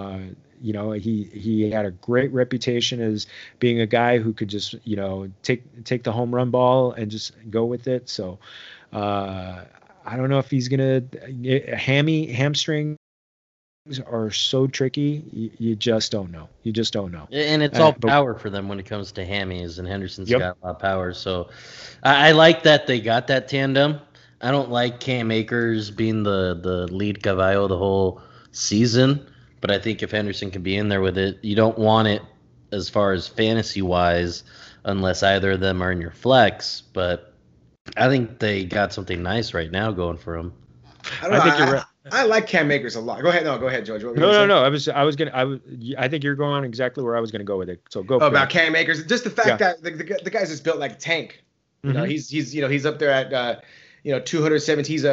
He had a great reputation as being a guy who could just, take the home run ball and just go with it. So I don't know if he's going to hamstrings are so tricky. You just don't know. And it's all power for them when it comes to hammies, and Henderson's got a lot of power. So I like that they got that tandem. I don't like Cam Akers being the lead caballo the whole season. But I think if Henderson can be in there with it, you don't want it as far as fantasy-wise unless either of them are in your flex. But I think they got something nice right now going for them. I like Cam Akers a lot. Go ahead, George. No. I think you're going exactly where I was gonna go with it. So go. About Cam Akers, just the fact that the guy's just built like a tank. He's up there at 217. He's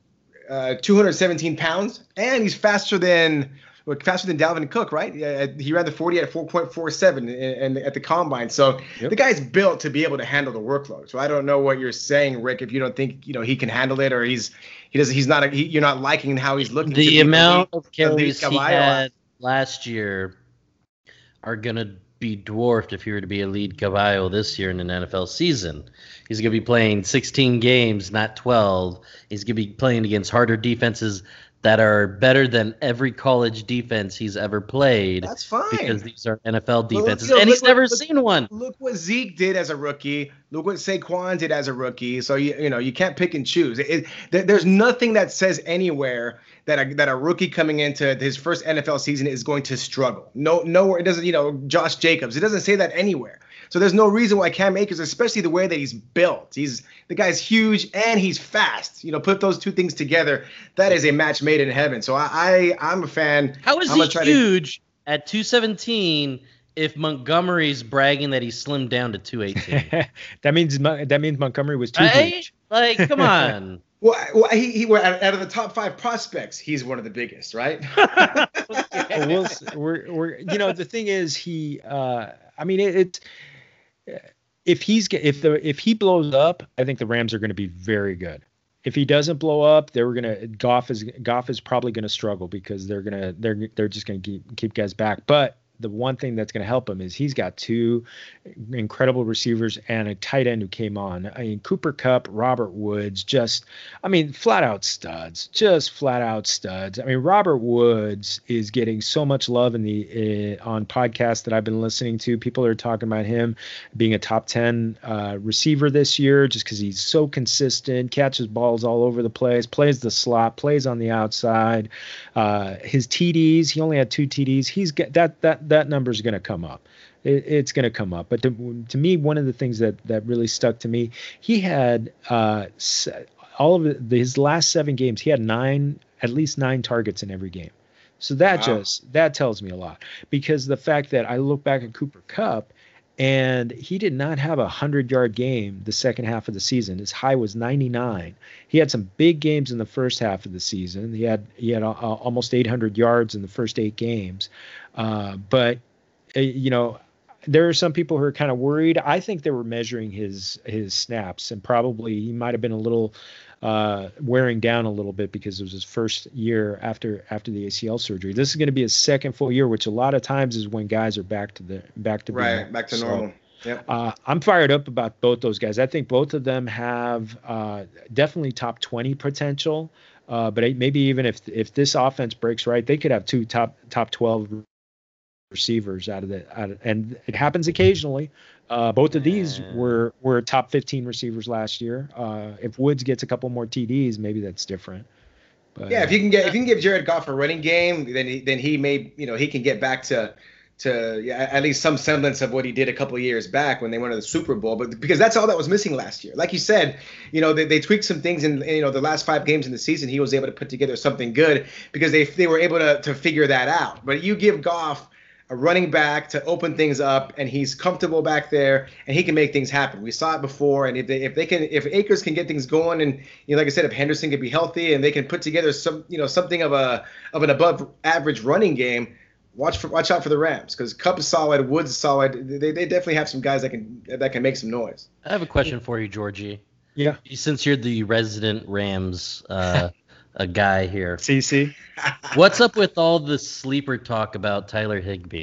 217 pounds, and he's faster than Dalvin Cook, right? He ran the 40 at 4.47 and at the combine. So the guy's built to be able to handle the workload. So I don't know what you're saying, Rick, if you don't think he can handle it, or you're not liking how he's looking. The amount of carries he had last year are gonna be dwarfed if he were to be a lead caballo this year in an NFL season. He's going to be playing 16 games, not 12. He's going to be playing against harder defenses that are better than every college defense he's ever played. That's fine. Because these are NFL defenses, and he's never seen one. Look what Zeke did as a rookie. Look what Saquon did as a rookie. So you can't pick and choose. There's nothing that says anywhere that a rookie coming into his first NFL season is going to struggle. Nowhere. It doesn't. Josh Jacobs. It doesn't say that anywhere. So there's no reason why Cam Akers, especially the way that he's built, the guy's huge and he's fast. Put those two things together, that is a match made in heaven. So I'm a fan. How is he huge at 217 if Montgomery's bragging that he slimmed down to 218? that means Montgomery was too huge. Like, come on. Well, he out of the top 5 prospects, he's one of the biggest, right? The thing is, if he blows up, I think the Rams are going to be very good. If he doesn't blow up, Goff is probably going to struggle, because they're just going to keep guys back. But the one thing that's going to help him is he's got 2 incredible receivers and a tight end who came on. I mean, Cooper Kupp, Robert Woods, flat out studs. I mean, Robert Woods is getting so much love on podcasts that I've been listening to. People are talking about him being a top 10 receiver this year, just because he's so consistent, catches balls all over the place, plays the slot, plays on the outside. His TDs, he only had 2 TDs. He's got that number is going to come up. it's going to come up. But to me, one of the things that really stuck to me, he had all of his last 7 games, he had at least 9 targets in every game. So that tells me a lot, because the fact that I look back at Cooper Kupp, and he did not have a 100-yard game the second half of the season. His high was 99. He had some big games in the first half of the season. He had almost 800 yards in the first 8 games. But there are some people who are kind of worried. I think they were measuring his snaps, and probably he might have been a little wearing down a little bit because it was his first year after the ACL surgery. This is going to be his second full year, which a lot of times is when guys are back to normal. Yep. I'm fired up about both those guys. I think both of them have definitely top 20 potential. But maybe even if this offense breaks right, they could have 2 top 12 receivers and it happens occasionally. Both of these were top 15 receivers last year. If Woods gets a couple more TDs, maybe that's different. But, if you can give Jared Goff a running game, then he may he can get back to at least some semblance of what he did a couple of years back when they went to the Super Bowl. But because that's all that was missing last year. Like you said, they tweaked some things in the last 5 games in the season. He was able to put together something good because they were able to figure that out. But you give Goff a running back to open things up, and he's comfortable back there, and he can make things happen. We saw it before, and if Akers can get things going, and like I said, if Henderson can be healthy and they can put together something of an above average running game, watch out for the Rams, because Kupp is solid, Woods is solid. They definitely have some guys that can make some noise. I have a question for you, Georgie. Yeah. Since you're the resident Rams a guy here. CC. What's up with all the sleeper talk about Tyler Higbee?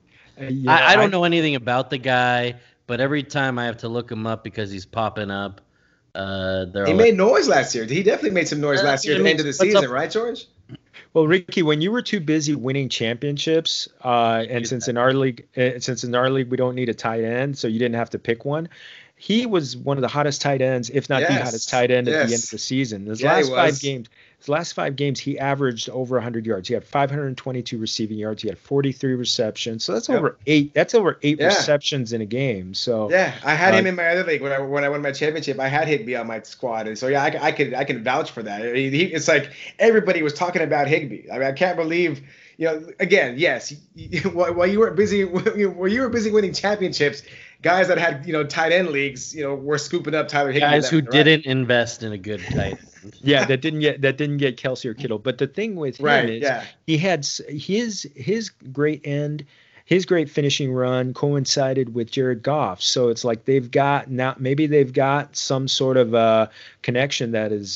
I don't know anything about the guy, but every time I have to look him up because he's popping up. He made noise last year. He definitely made some noise last year at the end of the season, right, George? Well, Ricky, when you were too busy winning championships, and since in our league we don't need a tight end, so you didn't have to pick one. He was one of the hottest tight ends, if not the hottest tight end at the end of the season. His last 5 games, he averaged over 100 yards. He had 522 receiving yards. He had 43 receptions. So that's over 8. That's over 8 receptions in a game. So I had him in my other league when I won my championship. I had Higbee on my squad, and so I can vouch for that. It's like everybody was talking about Higbee. I mean, I can't believe. Again, yes, while you were busy winning championships, guys that had tight end leads, were scooping up Tyler Higbee. Guys who didn't invest in a good tight end. Yeah, that didn't get Kelsey or Kittle. But the thing with him is he had his great end. His great finishing run coincided with Jared Goff, so it's like they've got some sort of connection that is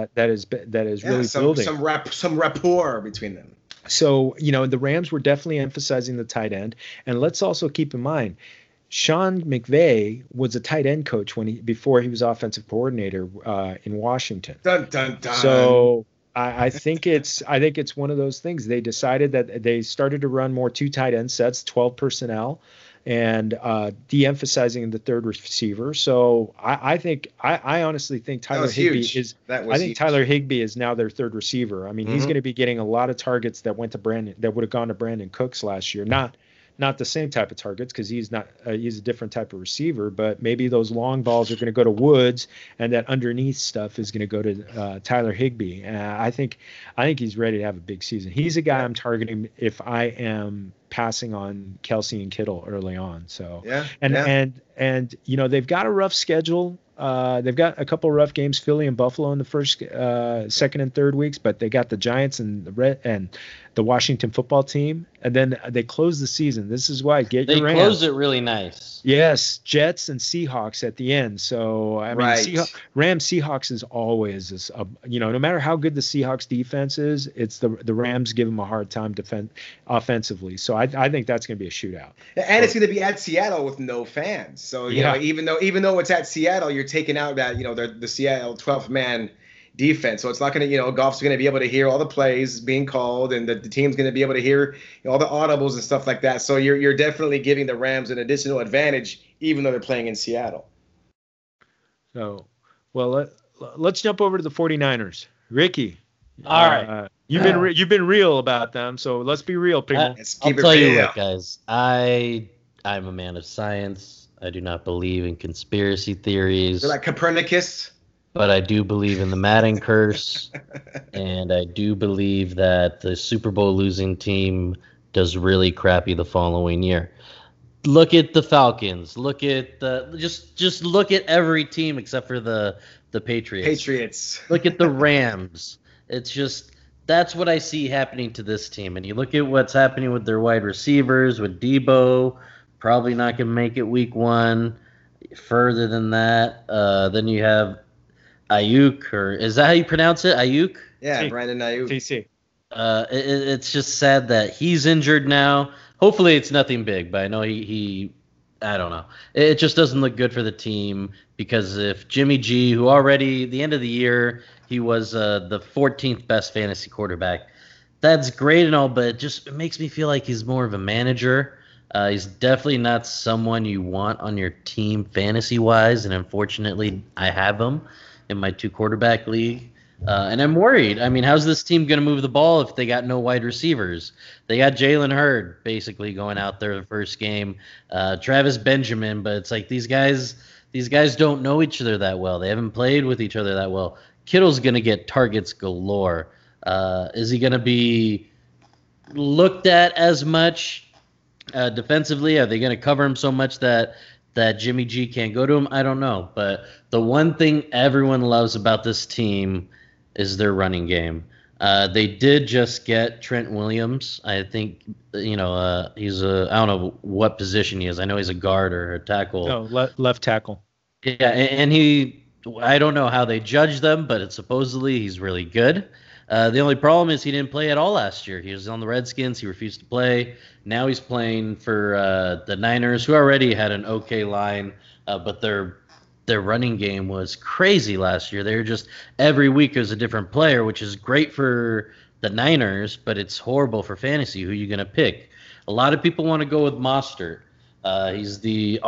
really building some rapport between them. So, the Rams were definitely emphasizing the tight end. And let's also keep in mind, Sean McVay was a tight end coach before he was offensive coordinator in Washington. Dun, dun, dun. So I think it's one of those things. They decided that they started to run more 2 tight end sets, 12 personnel, and de-emphasizing the third receiver. So I honestly think Tyler Higbee is now their third receiver. I mean, he's going to be getting a lot of targets that would have gone to Brandon Cooks last year. Not the same type of targets, because he's a different type of receiver, but maybe those long balls are going to go to Woods, and that underneath stuff is going to go to Tyler Higbee. I think he's ready to have a big season. He's a guy I'm targeting if I am passing on Kelsey and Kittle early on. So and they've got a rough schedule. They've got a couple of rough games, Philly and Buffalo in the first, second, and third weeks, but they got the Giants and the Washington football team, and then they close the season. This is why they closed it really nice. Yes, Jets and Seahawks at the end. So I mean, Rams Seahawks is always this. No matter how good the Seahawks defense is, it's the Rams give them a hard time offensively. So I think that's going to be a shootout. And it's going to be at Seattle with no fans. So even though it's at Seattle, you're taking out that the Seattle 12th man defense. So it's not going to, Goff's going to be able to hear all the plays being called, and the team's going to be able to hear all the audibles and stuff like that. So you're definitely giving the Rams an additional advantage, even though they're playing in Seattle. So, well, let's jump over to the 49ers. Ricky. All right. You've been real about them, so let's be real, people. I'll tell you what, guys. I'm a man of science. I do not believe in conspiracy theories. You're like Copernicus. But I do believe in the Madden curse, and I do believe that the Super Bowl losing team does really crappy the following year. Look at the Falcons. Look at the just look at every team except for the Patriots. Look at the Rams. It's just that's what I see happening to this team. And you look at what's happening with their wide receivers, with Debo, probably not going to make it week 1. Further than that, then you have Ayuk, or is that how you pronounce it? Ayuk? Yeah, Brandon Ayuk. TC. It's just sad that he's injured now. Hopefully it's nothing big, but I know he I don't know. It just doesn't look good for the team because if Jimmy G, who already the end of the year he was the 14th best fantasy quarterback, that's great and all, but it makes me feel like he's more of a manager. He's definitely not someone you want on your team fantasy wise, and unfortunately I have him in my 2 quarterback league. And I'm worried. I mean, how's this team going to move the ball if they got no wide receivers? They got Jalen Hurd basically going out there the first game, Travis Benjamin, but it's like these guys don't know each other that well. They haven't played with each other that well. Kittle's going to get targets galore. Is he going to be looked at as much defensively? Are they going to cover him so much that Jimmy G can't go to him? I don't know. But the one thing everyone loves about this team is their running game. They did just get Trent Williams. I think, he's I don't know what position he is. I know he's a guard or a tackle. No, left tackle. Yeah, and I don't know how they judge them, but supposedly he's really good. The only problem is he didn't play at all last year. He was on the Redskins. He refused to play. Now he's playing for the Niners, who already had an okay line, but their running game was crazy last year. They were just every week it was a different player, which is great for the Niners, but it's horrible for fantasy. Who are you going to pick? A lot of people want to go with Mostert. He's the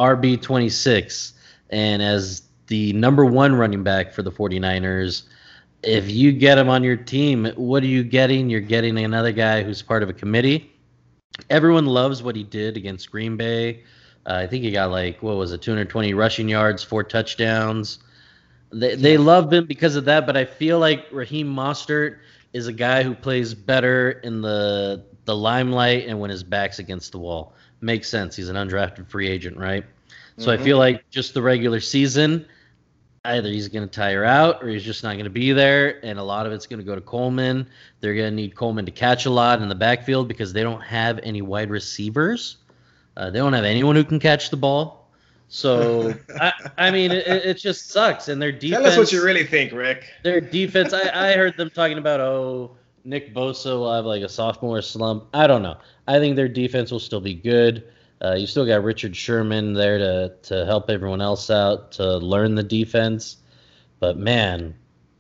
RB26, and as the number 1 running back for the 49ers, if you get him on your team, what are you getting? You're getting another guy who's part of a committee. Everyone loves what he did against Green Bay. I think he got 220 rushing yards, 4 touchdowns. They love him because of that, but I feel like Raheem Mostert is a guy who plays better in the limelight and when his back's against the wall. Makes sense. He's an undrafted free agent, right? So I feel like just the regular season, either he's going to tire out or he's just not going to be there, and a lot of it's going to go to Coleman. They're going to need Coleman to catch a lot in the backfield because they don't have any wide receivers. They don't have anyone who can catch the ball. So, I mean, it just sucks. And their defense... Tell us what you really think, Rick. Their defense, I heard them talking about, Nick Bosa will have a sophomore slump. I don't know. I think their defense will still be good. You still got Richard Sherman there to help everyone else out, to learn the defense. But, man,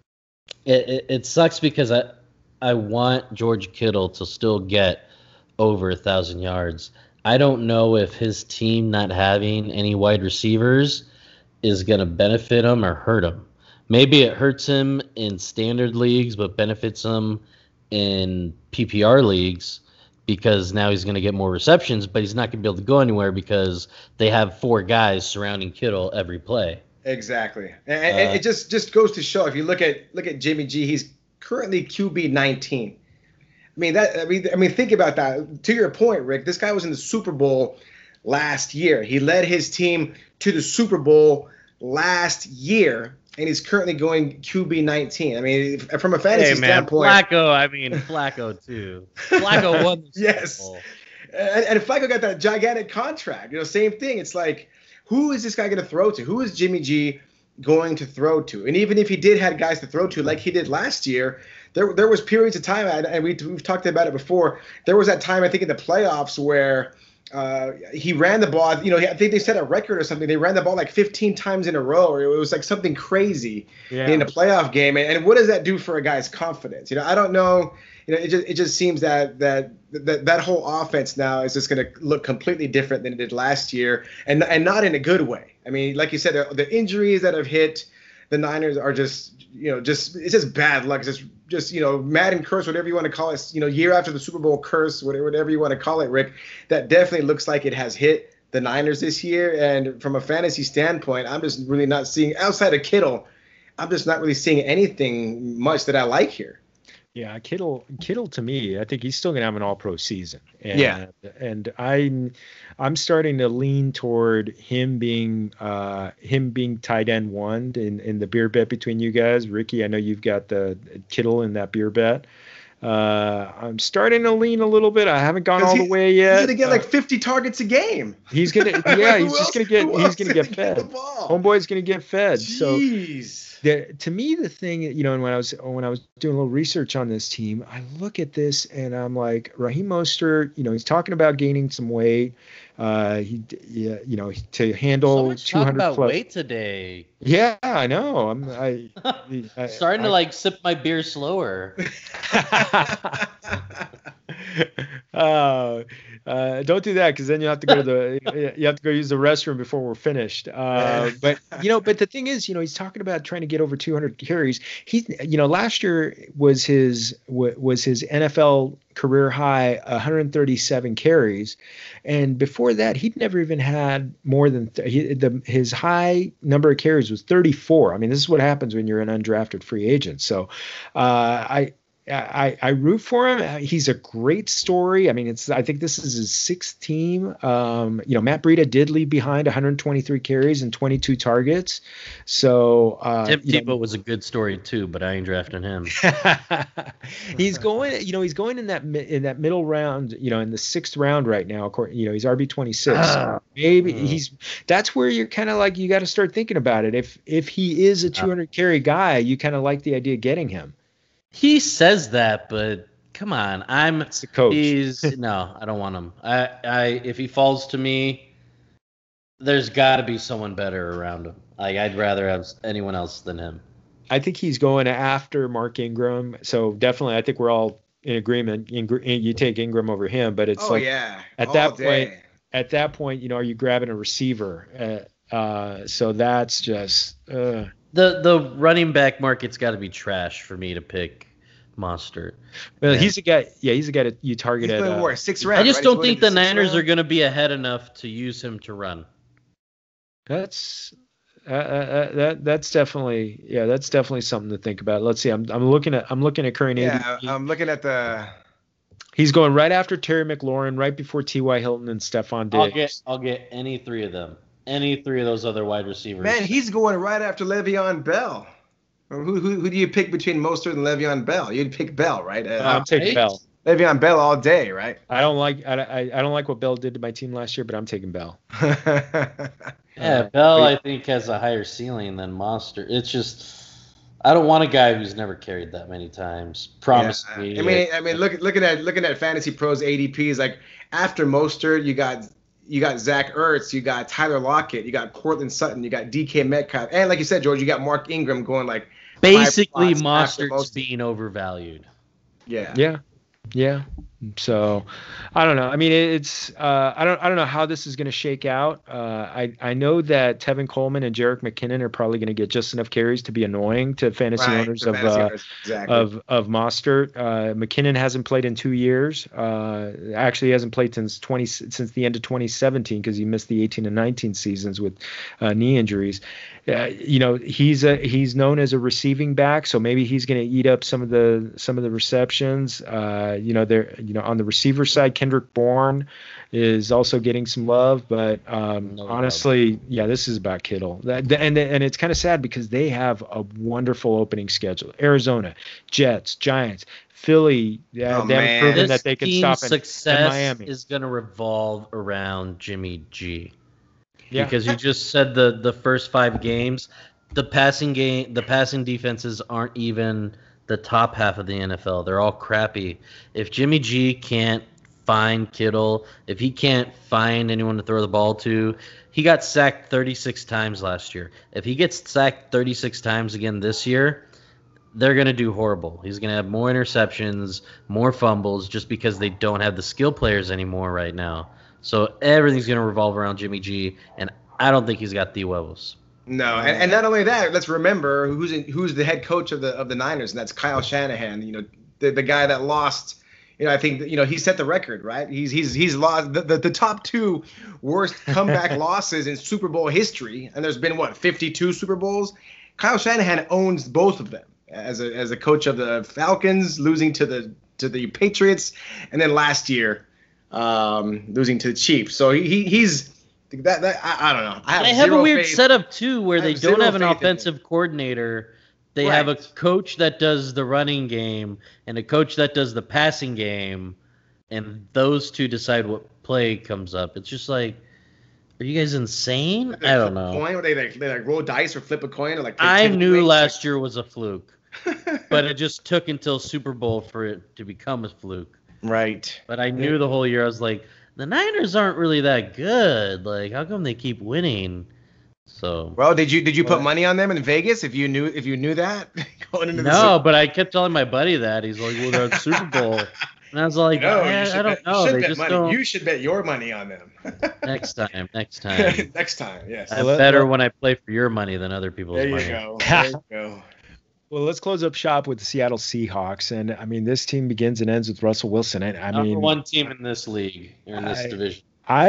it sucks because I want George Kittle to still get over 1,000 yards. I don't know if his team not having any wide receivers is going to benefit him or hurt him. Maybe it hurts him in standard leagues, but benefits him in PPR leagues because now he's going to get more receptions, but he's not going to be able to go anywhere because they have 4 guys surrounding Kittle every play. Exactly. And it just goes to show, if you look at Jimmy G, he's currently QB 19. I mean, think about that. To your point, Rick, this guy was in the Super Bowl last year. He led his team to the Super Bowl last year, and he's currently going QB 19. I mean, from a fantasy standpoint. Flacco too. Flacco won the yes. Super Bowl. And Flacco got that gigantic contract. Same thing. It's like, who is this guy going to throw to? Who is Jimmy G going to throw to? And even if he did have guys to throw to, like he did last year, there was periods of time, and we've talked about it before. There was that time, I think, in the playoffs where he ran the ball. I think they set a record or something. They ran the ball 15 times in a row, or it was something crazy in a playoff game. And what does that do for a guy's confidence? I don't know. It just seems that whole offense now is just going to look completely different than it did last year, and not in a good way. I mean, like you said, the injuries that have hit the Niners are just it's just bad luck. It's just Madden curse, whatever you want to call it. Year after the Super Bowl curse, whatever you want to call it, Rick. That definitely looks like it has hit the Niners this year. And from a fantasy standpoint, I'm just really not seeing, outside of Kittle, I'm just not really seeing anything much that I like here. Yeah, Kittle to me, I think he's still gonna have an All-Pro season. And I'm starting to lean toward him being tight end one in the beer bet between you guys. Ricky, I know you've got the Kittle in that beer bet. I'm starting to lean a little bit. I haven't gone all the way yet. He's gonna get like 50 targets a game. He's gonna he's gonna get fed. Homeboy's gonna get fed. Jeez. So to me, the thing, and when I was doing a little research on this team, I look at this and I'm like, Raheem Mostert, he's talking about gaining some weight. To handle so much 200 talk about plus weight today. Yeah, I know. I'm starting to like sip my beer slower. Don't do that, because then you have to go use the restroom before we're finished. But the thing is, he's talking about trying to get over 200 carries. Last year was his NFL career high 137 carries, and before that he'd never even had more than his high number of carries was 34. I mean, this is what happens when you're an undrafted free agent. So I root for him. He's a great story. I mean, I think this is his sixth team. Matt Breida did leave behind 123 carries and 22 targets. So Tim Tebow was a good story too, but I ain't drafting him. He's going in that middle round, in the sixth round right now. He's RB26. Maybe that's where you're kind of like, you got to start thinking about it. If he is a 200 carry guy, you kind of like the idea of getting him. He says that, but come on, It's the coach. No, I don't want him. If he falls to me, there's got to be someone better around him. Like, I'd rather have anyone else than him. I think he's going after Mark Ingram, so definitely, I think we're all in agreement. You take Ingram over him, but it's at that point, are you grabbing a receiver? So that's just. The running back market's got to be trash for me to pick Mostert. Well, he's a guy. Yeah, he's a guy that you target at 6th round. I just don't think the Niners are going to be ahead enough to use him to run. That's definitely something to think about. Let's see. I'm looking at current ADP. Yeah, I'm looking at the. He's going right after Terry McLaurin, right before T.Y. Hilton and Stephon Diggs. I'll get any three of them. Any three of those other wide receivers. Man, he's going right after Le'Veon Bell. Who do you pick between Mostert and Le'Veon Bell? You'd pick Bell, right? I'm taking Bell. Le'Veon Bell all day, right? I don't like what Bell did to my team last year, but I'm taking Bell. Bell I think has a higher ceiling than Mostert. It's just I don't want a guy who's never carried that many times. Promise me. I mean, looking at Fantasy Pros ADPs, like after Mostert, you got Zach Ertz, you got Tyler Lockett, you got Cortland Sutton, you got DK Metcalf, and like you said, George, you got Mark Ingram going like basically Mostert's being overvalued. Yeah. So I don't know. I mean, it's I don't know how this is going to shake out. I know that Tevin Coleman and Jerick McKinnon are probably going to get just enough carries to be annoying to fantasy owners of Mostert. McKinnon hasn't played in 2 years. Actually, he hasn't played since the end of 2017 because he missed the 18 and 19 seasons with knee injuries. He's known as a receiving back, so maybe he's going to eat up some of the receptions. On the receiver side, Kendrick Bourne is also getting some love, but honestly, this is about Kittle. And it's kind of sad because they have a wonderful opening schedule: Arizona, Jets, Giants, Philly. They've proven that they can stop success Miami. Is going to revolve around Jimmy G. Yeah. Because you just said the first 5 games, the passing defenses aren't even the top half of the NFL. They're all crappy. If Jimmy G can't find Kittle, if he can't find anyone to throw the ball to, he got sacked 36 times last year. If he gets sacked 36 times again this year, they're going to do horrible. He's going to have more interceptions, more fumbles, just because they don't have the skill players anymore right now. So everything's going to revolve around Jimmy G, and I don't think he's got the huevos. No, and not only that, let's remember who's the head coach of the Niners, and that's Kyle Shanahan. The guy that lost I think he set the record, right? He's lost the top 2 worst comeback losses in Super Bowl history, and there's been 52 Super Bowls. Kyle Shanahan owns both of them as a coach of the Falcons, losing to the Patriots, and then last year losing to the Chiefs. So he's that I don't know. They have a weird setup too, where they don't have an offensive coordinator. They have a coach that does the running game and a coach that does the passing game, and those two decide what play comes up. It's just like, are you guys insane? I don't know. They roll dice or flip a coin or I knew last year was a fluke, but it just took until Super Bowl for it to become a fluke. Right. But I knew the whole year. I was like, the Niners aren't really that good. Like, how come they keep winning? So. Well, did you put money on them in Vegas if you knew that going into but I kept telling my buddy that. He's like, well, they're at Super Bowl. And I was like, I don't know. They just don't. You should bet your money on them. Next time. Next time, yes. I'm better when I play for your money than other people's money. There you go. Well, let's close up shop with the Seattle Seahawks. And, I mean, this team begins and ends with Russell Wilson. Number 1 team in this league, or in this division.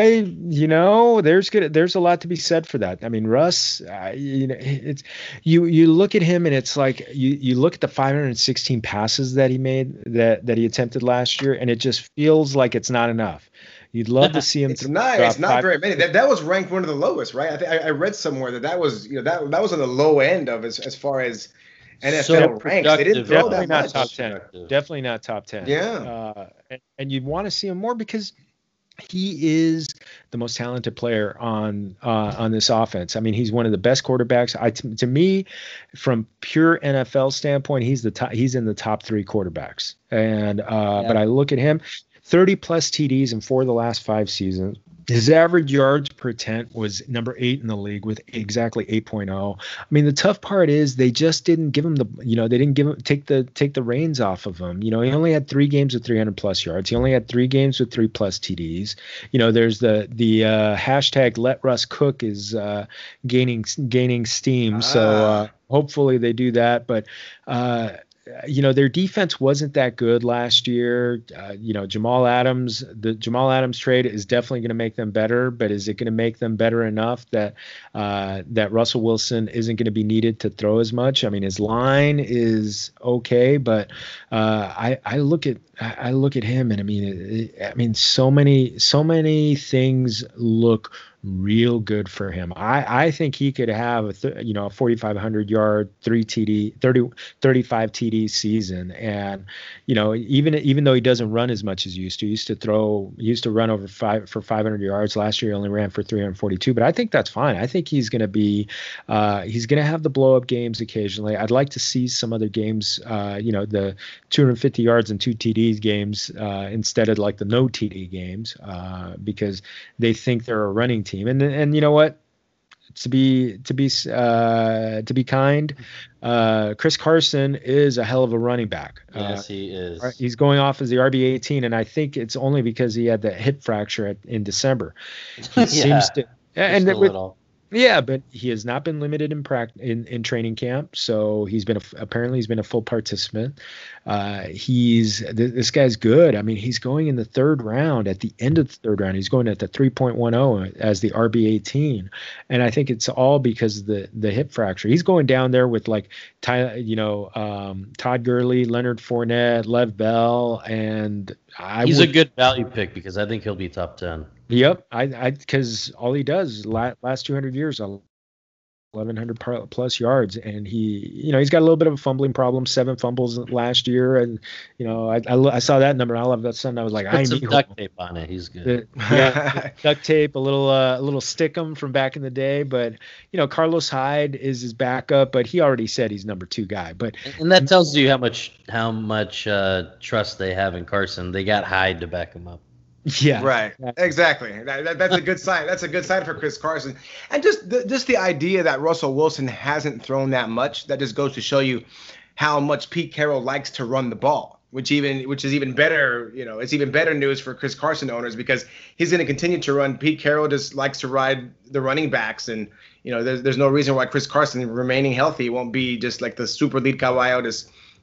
There's a lot to be said for that. I mean, Russ, it's you look at him and it's like you look at the 516 passes that he made that he attempted last year, and it just feels like it's not enough. You'd love to see him. It's not very many. That was ranked one of the lowest, right? I think I read somewhere that was that was on the low end of as far as NFL ranks. They didn't throw that much. Top 10. Definitely not top 10. Yeah. And you'd want to see him more because he is the most talented player on this offense. I mean, he's one of the best quarterbacks. To me, from pure NFL standpoint, he's in the top 3 quarterbacks. And but I look at him, 30 plus TDs in 4 of the last 5 seasons. His average yards per attempt was number 8 in the league with exactly 8.0. I mean, the tough part is they just didn't give him take the reins off of him. He only had 3 games with 300 plus yards. He only had 3 games with 3 plus TDs. There's the hashtag Let Russ Cook is gaining steam. So hopefully they do that. But their defense wasn't that good last year. The Jamal Adams trade is definitely going to make them better, but is it going to make them better enough that Russell Wilson isn't going to be needed to throw as much? I mean, his line is okay, but I look at him and I mean, so many things look real good for him. I think he could have a 4,500 yard 35 TD season, and even though he doesn't run as much as he used to run over 500 yards. Last year he only ran for 342, but I think that's fine. I think he's going to have the blow up games occasionally. I'd like to see some other games, the 250 yards and 2 TDs games instead of like the no TD games, because they think they're a running team. And you know what? To be kind, Chris Carson is a hell of a running back. Yes, he is. He's going off as the RB18, and I think it's only because he had that hip fracture in December. He seems to, but he has not been limited in training camp, so he's been a full participant. This guy's good. I mean, he's going in the 3rd round. At the end of the 3rd round, he's going at the 3.10 as the RB18, and I think it's all because of the hip fracture. He's going down there with like Todd Gurley, Leonard Fournette, Lev Bell, and he's a good value pick because I think he'll be top 10. Yep, because all he does last 200 years, 1,100 plus yards, and he's got a little bit of a fumbling problem. 7 fumbles last year, and I saw that number. All of a sudden, I was like, I need duct tape on it. He's good. Duct tape, a little stickum from back in the day. But Carlos Hyde is his backup, but he already said he's number 2 guy. But that tells you how much trust they have in Carson. They got Hyde to back him up. Yeah, right. Exactly. That's a good sign. That's a good sign for Chris Carson. And just the idea that Russell Wilson hasn't thrown that much, that just goes to show you how much Pete Carroll likes to run the ball, which is even better. It's even better news for Chris Carson owners because he's going to continue to run. Pete Carroll just likes to ride the running backs, and there's no reason why Chris Carson remaining healthy won't be just like the super lead caballo, just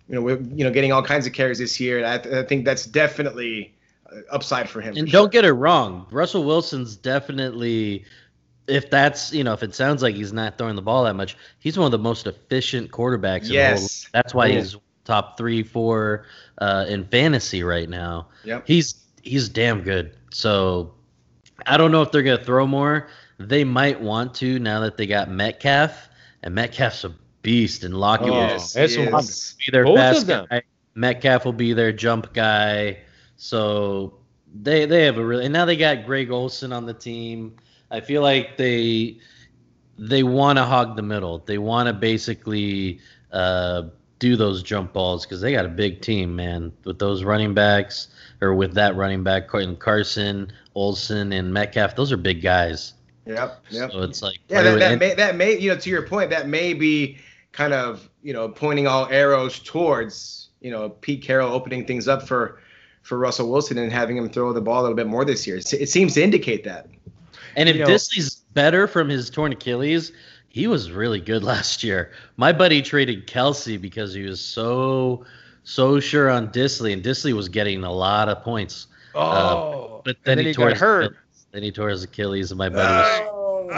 getting all kinds of carries this year. I think that's definitely upside for him. And don't get it wrong, Russell Wilson's definitely, if it sounds like he's not throwing the ball that much, he's one of the most efficient quarterbacks. Yes. That's why he's top 3, 4 in fantasy right now. Yep. He's damn good. So I don't know if they're going to throw more. They might want to now that they got Metcalf, and Metcalf's a beast, and Lockett will be their fast guy. Metcalf will be their jump guy. So they have and now they got Greg Olsen on the team. I feel like they want to hog the middle. They want to basically do those jump balls because they got a big team, man, with those running backs, or with that running back, Carson, Olsen, and Metcalf. Those are big guys. Yep. So it's like, that may to your point, that may be kind of pointing all arrows towards Pete Carroll opening things up for Russell Wilson and having him throw the ball a little bit more this year. It seems to indicate that. And if Disley's better from his torn Achilles, he was really good last year. My buddy traded Kelsey because he was so sure on Disley, and Disley was getting a lot of points. But then he got hurt. Then he tore his Achilles, and my buddy was.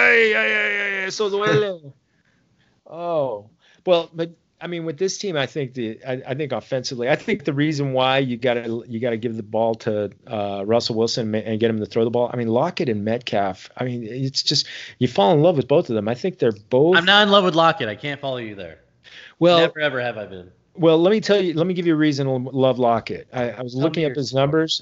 So duele. Oh, well, but I mean, with this team, I think offensively, I think the reason why you gotta give the ball to Russell Wilson and get him to throw the ball. I mean, Lockett and Metcalf. I mean, it's just you fall in love with both of them. I think they're both. I'm not in love with Lockett. I can't follow you there. Well, never ever have I been. Well, let me give you a reason to love Lockett. I was looking up his numbers.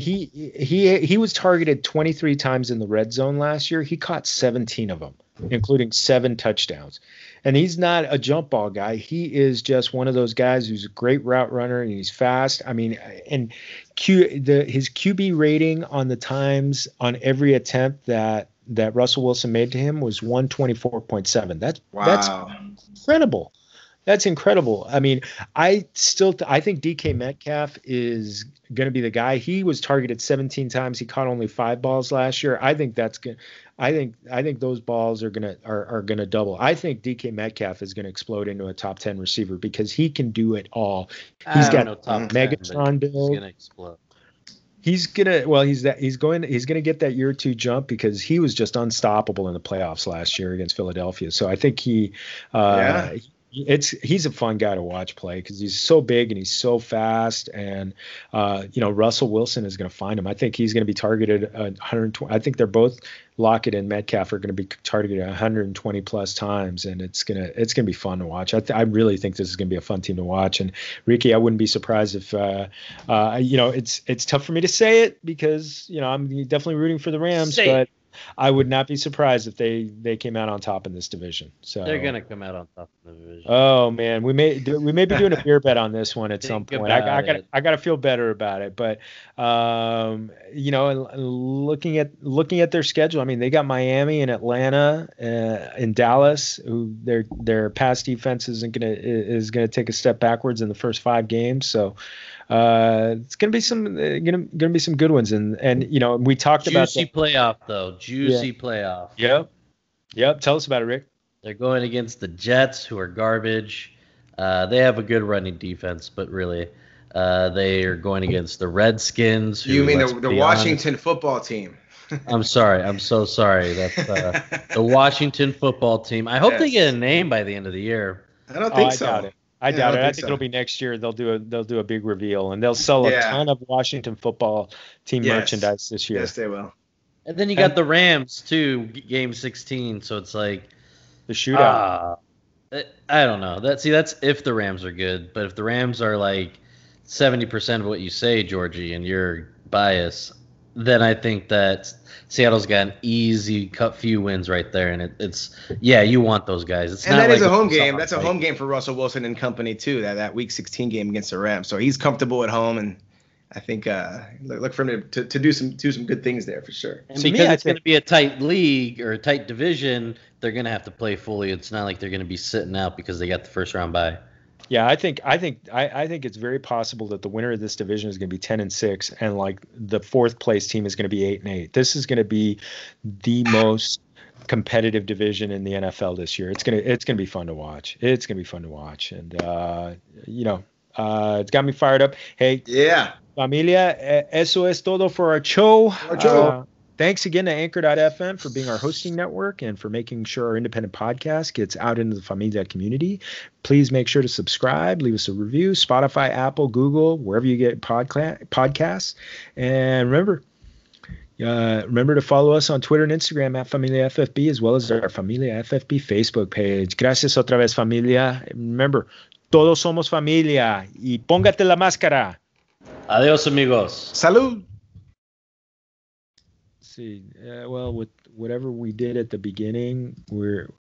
He was targeted 23 times in the red zone last year. He caught 17 of them, including 7 touchdowns. And he's not a jump ball guy. He is just one of those guys who's a great route runner, and he's fast. I mean, and his QB rating on the times on every attempt that Russell Wilson made to him was 124.7. That's incredible. That's incredible. I mean, I think DK Metcalf is going to be the guy. He was targeted 17 times. He caught only 5 balls last year. I think that's good. I think those balls are gonna double. I think DK Metcalf is gonna explode into a top 10 receiver because he can do it all. He's got Megatron build. He's gonna explode. He's gonna get that year 2 jump because he was just unstoppable in the playoffs last year against Philadelphia. So I think he's a fun guy to watch play because he's so big and he's so fast, and Russell Wilson is going to find him. I think he's going to be targeted 120. I think they're both, Lockett and Metcalf, are going to be targeted 120 plus times, and it's gonna be fun to watch. I really think this is going to be a fun team to watch. And Ricky, I wouldn't be surprised if it's tough for me to say it because I'm definitely rooting for the Rams, but I would not be surprised if they came out on top in this division. So they're gonna come out on top in the division. Oh man, we may be doing a beer bet on this one at some point. I gotta feel better about it. But looking at their schedule, I mean, they got Miami and Atlanta and Dallas, who their pass defense is gonna take a step backwards in the first 5 games. So. It's gonna be some good ones, and we talked about juicy playoff though. Playoff. Yep. Tell us about it, Rick. They're going against the Jets, who are garbage. They have a good running defense, but really, they are going against the Redskins. Who, you mean the Washington football team? I'm sorry. I'm so sorry. That's the Washington football team. I hope they get a name by the end of the year. I don't think so. I doubt it. I doubt it. I think it'll be next year. They'll do a big reveal, and they'll sell a ton of Washington football team merchandise this year. Yes, they will. And then you got the Rams too, game 16. So it's like the shootout. I don't know. That's if the Rams are good, but if the Rams are like 70% of what you say, Georgie, and you're biased, then I think that Seattle's got an easy few wins right there, and it's you want those guys. It's and not that is a home game. That's a home game for Russell Wilson and company too. That Week 16 game against the Rams, so he's comfortable at home, and I think look for him to do some good things there for sure. And because it's going to be a tight league or a tight division, they're going to have to play fully. It's not like they're going to be sitting out because they got the first round bye. Yeah, I think it's very possible that the winner of this division is going to be 10-6, and like the 4th place team is going to be 8-8. This is going to be the most competitive division in the NFL this year. It's gonna be fun to watch. It's gonna be fun to watch, and it's got me fired up. Hey, yeah, familia, eso es todo for our show. Thanks again to Anchor.fm for being our hosting network and for making sure our independent podcast gets out into the Familia community. Please make sure to subscribe, leave us a review, Spotify, Apple, Google, wherever you get podcasts. And remember to follow us on Twitter and Instagram at Familia FFB, as well as our Familia FFB Facebook page. Gracias otra vez, familia. Remember, todos somos familia. Y póngate la máscara. Adiós, amigos. Salud. See, well, with whatever we did at the beginning,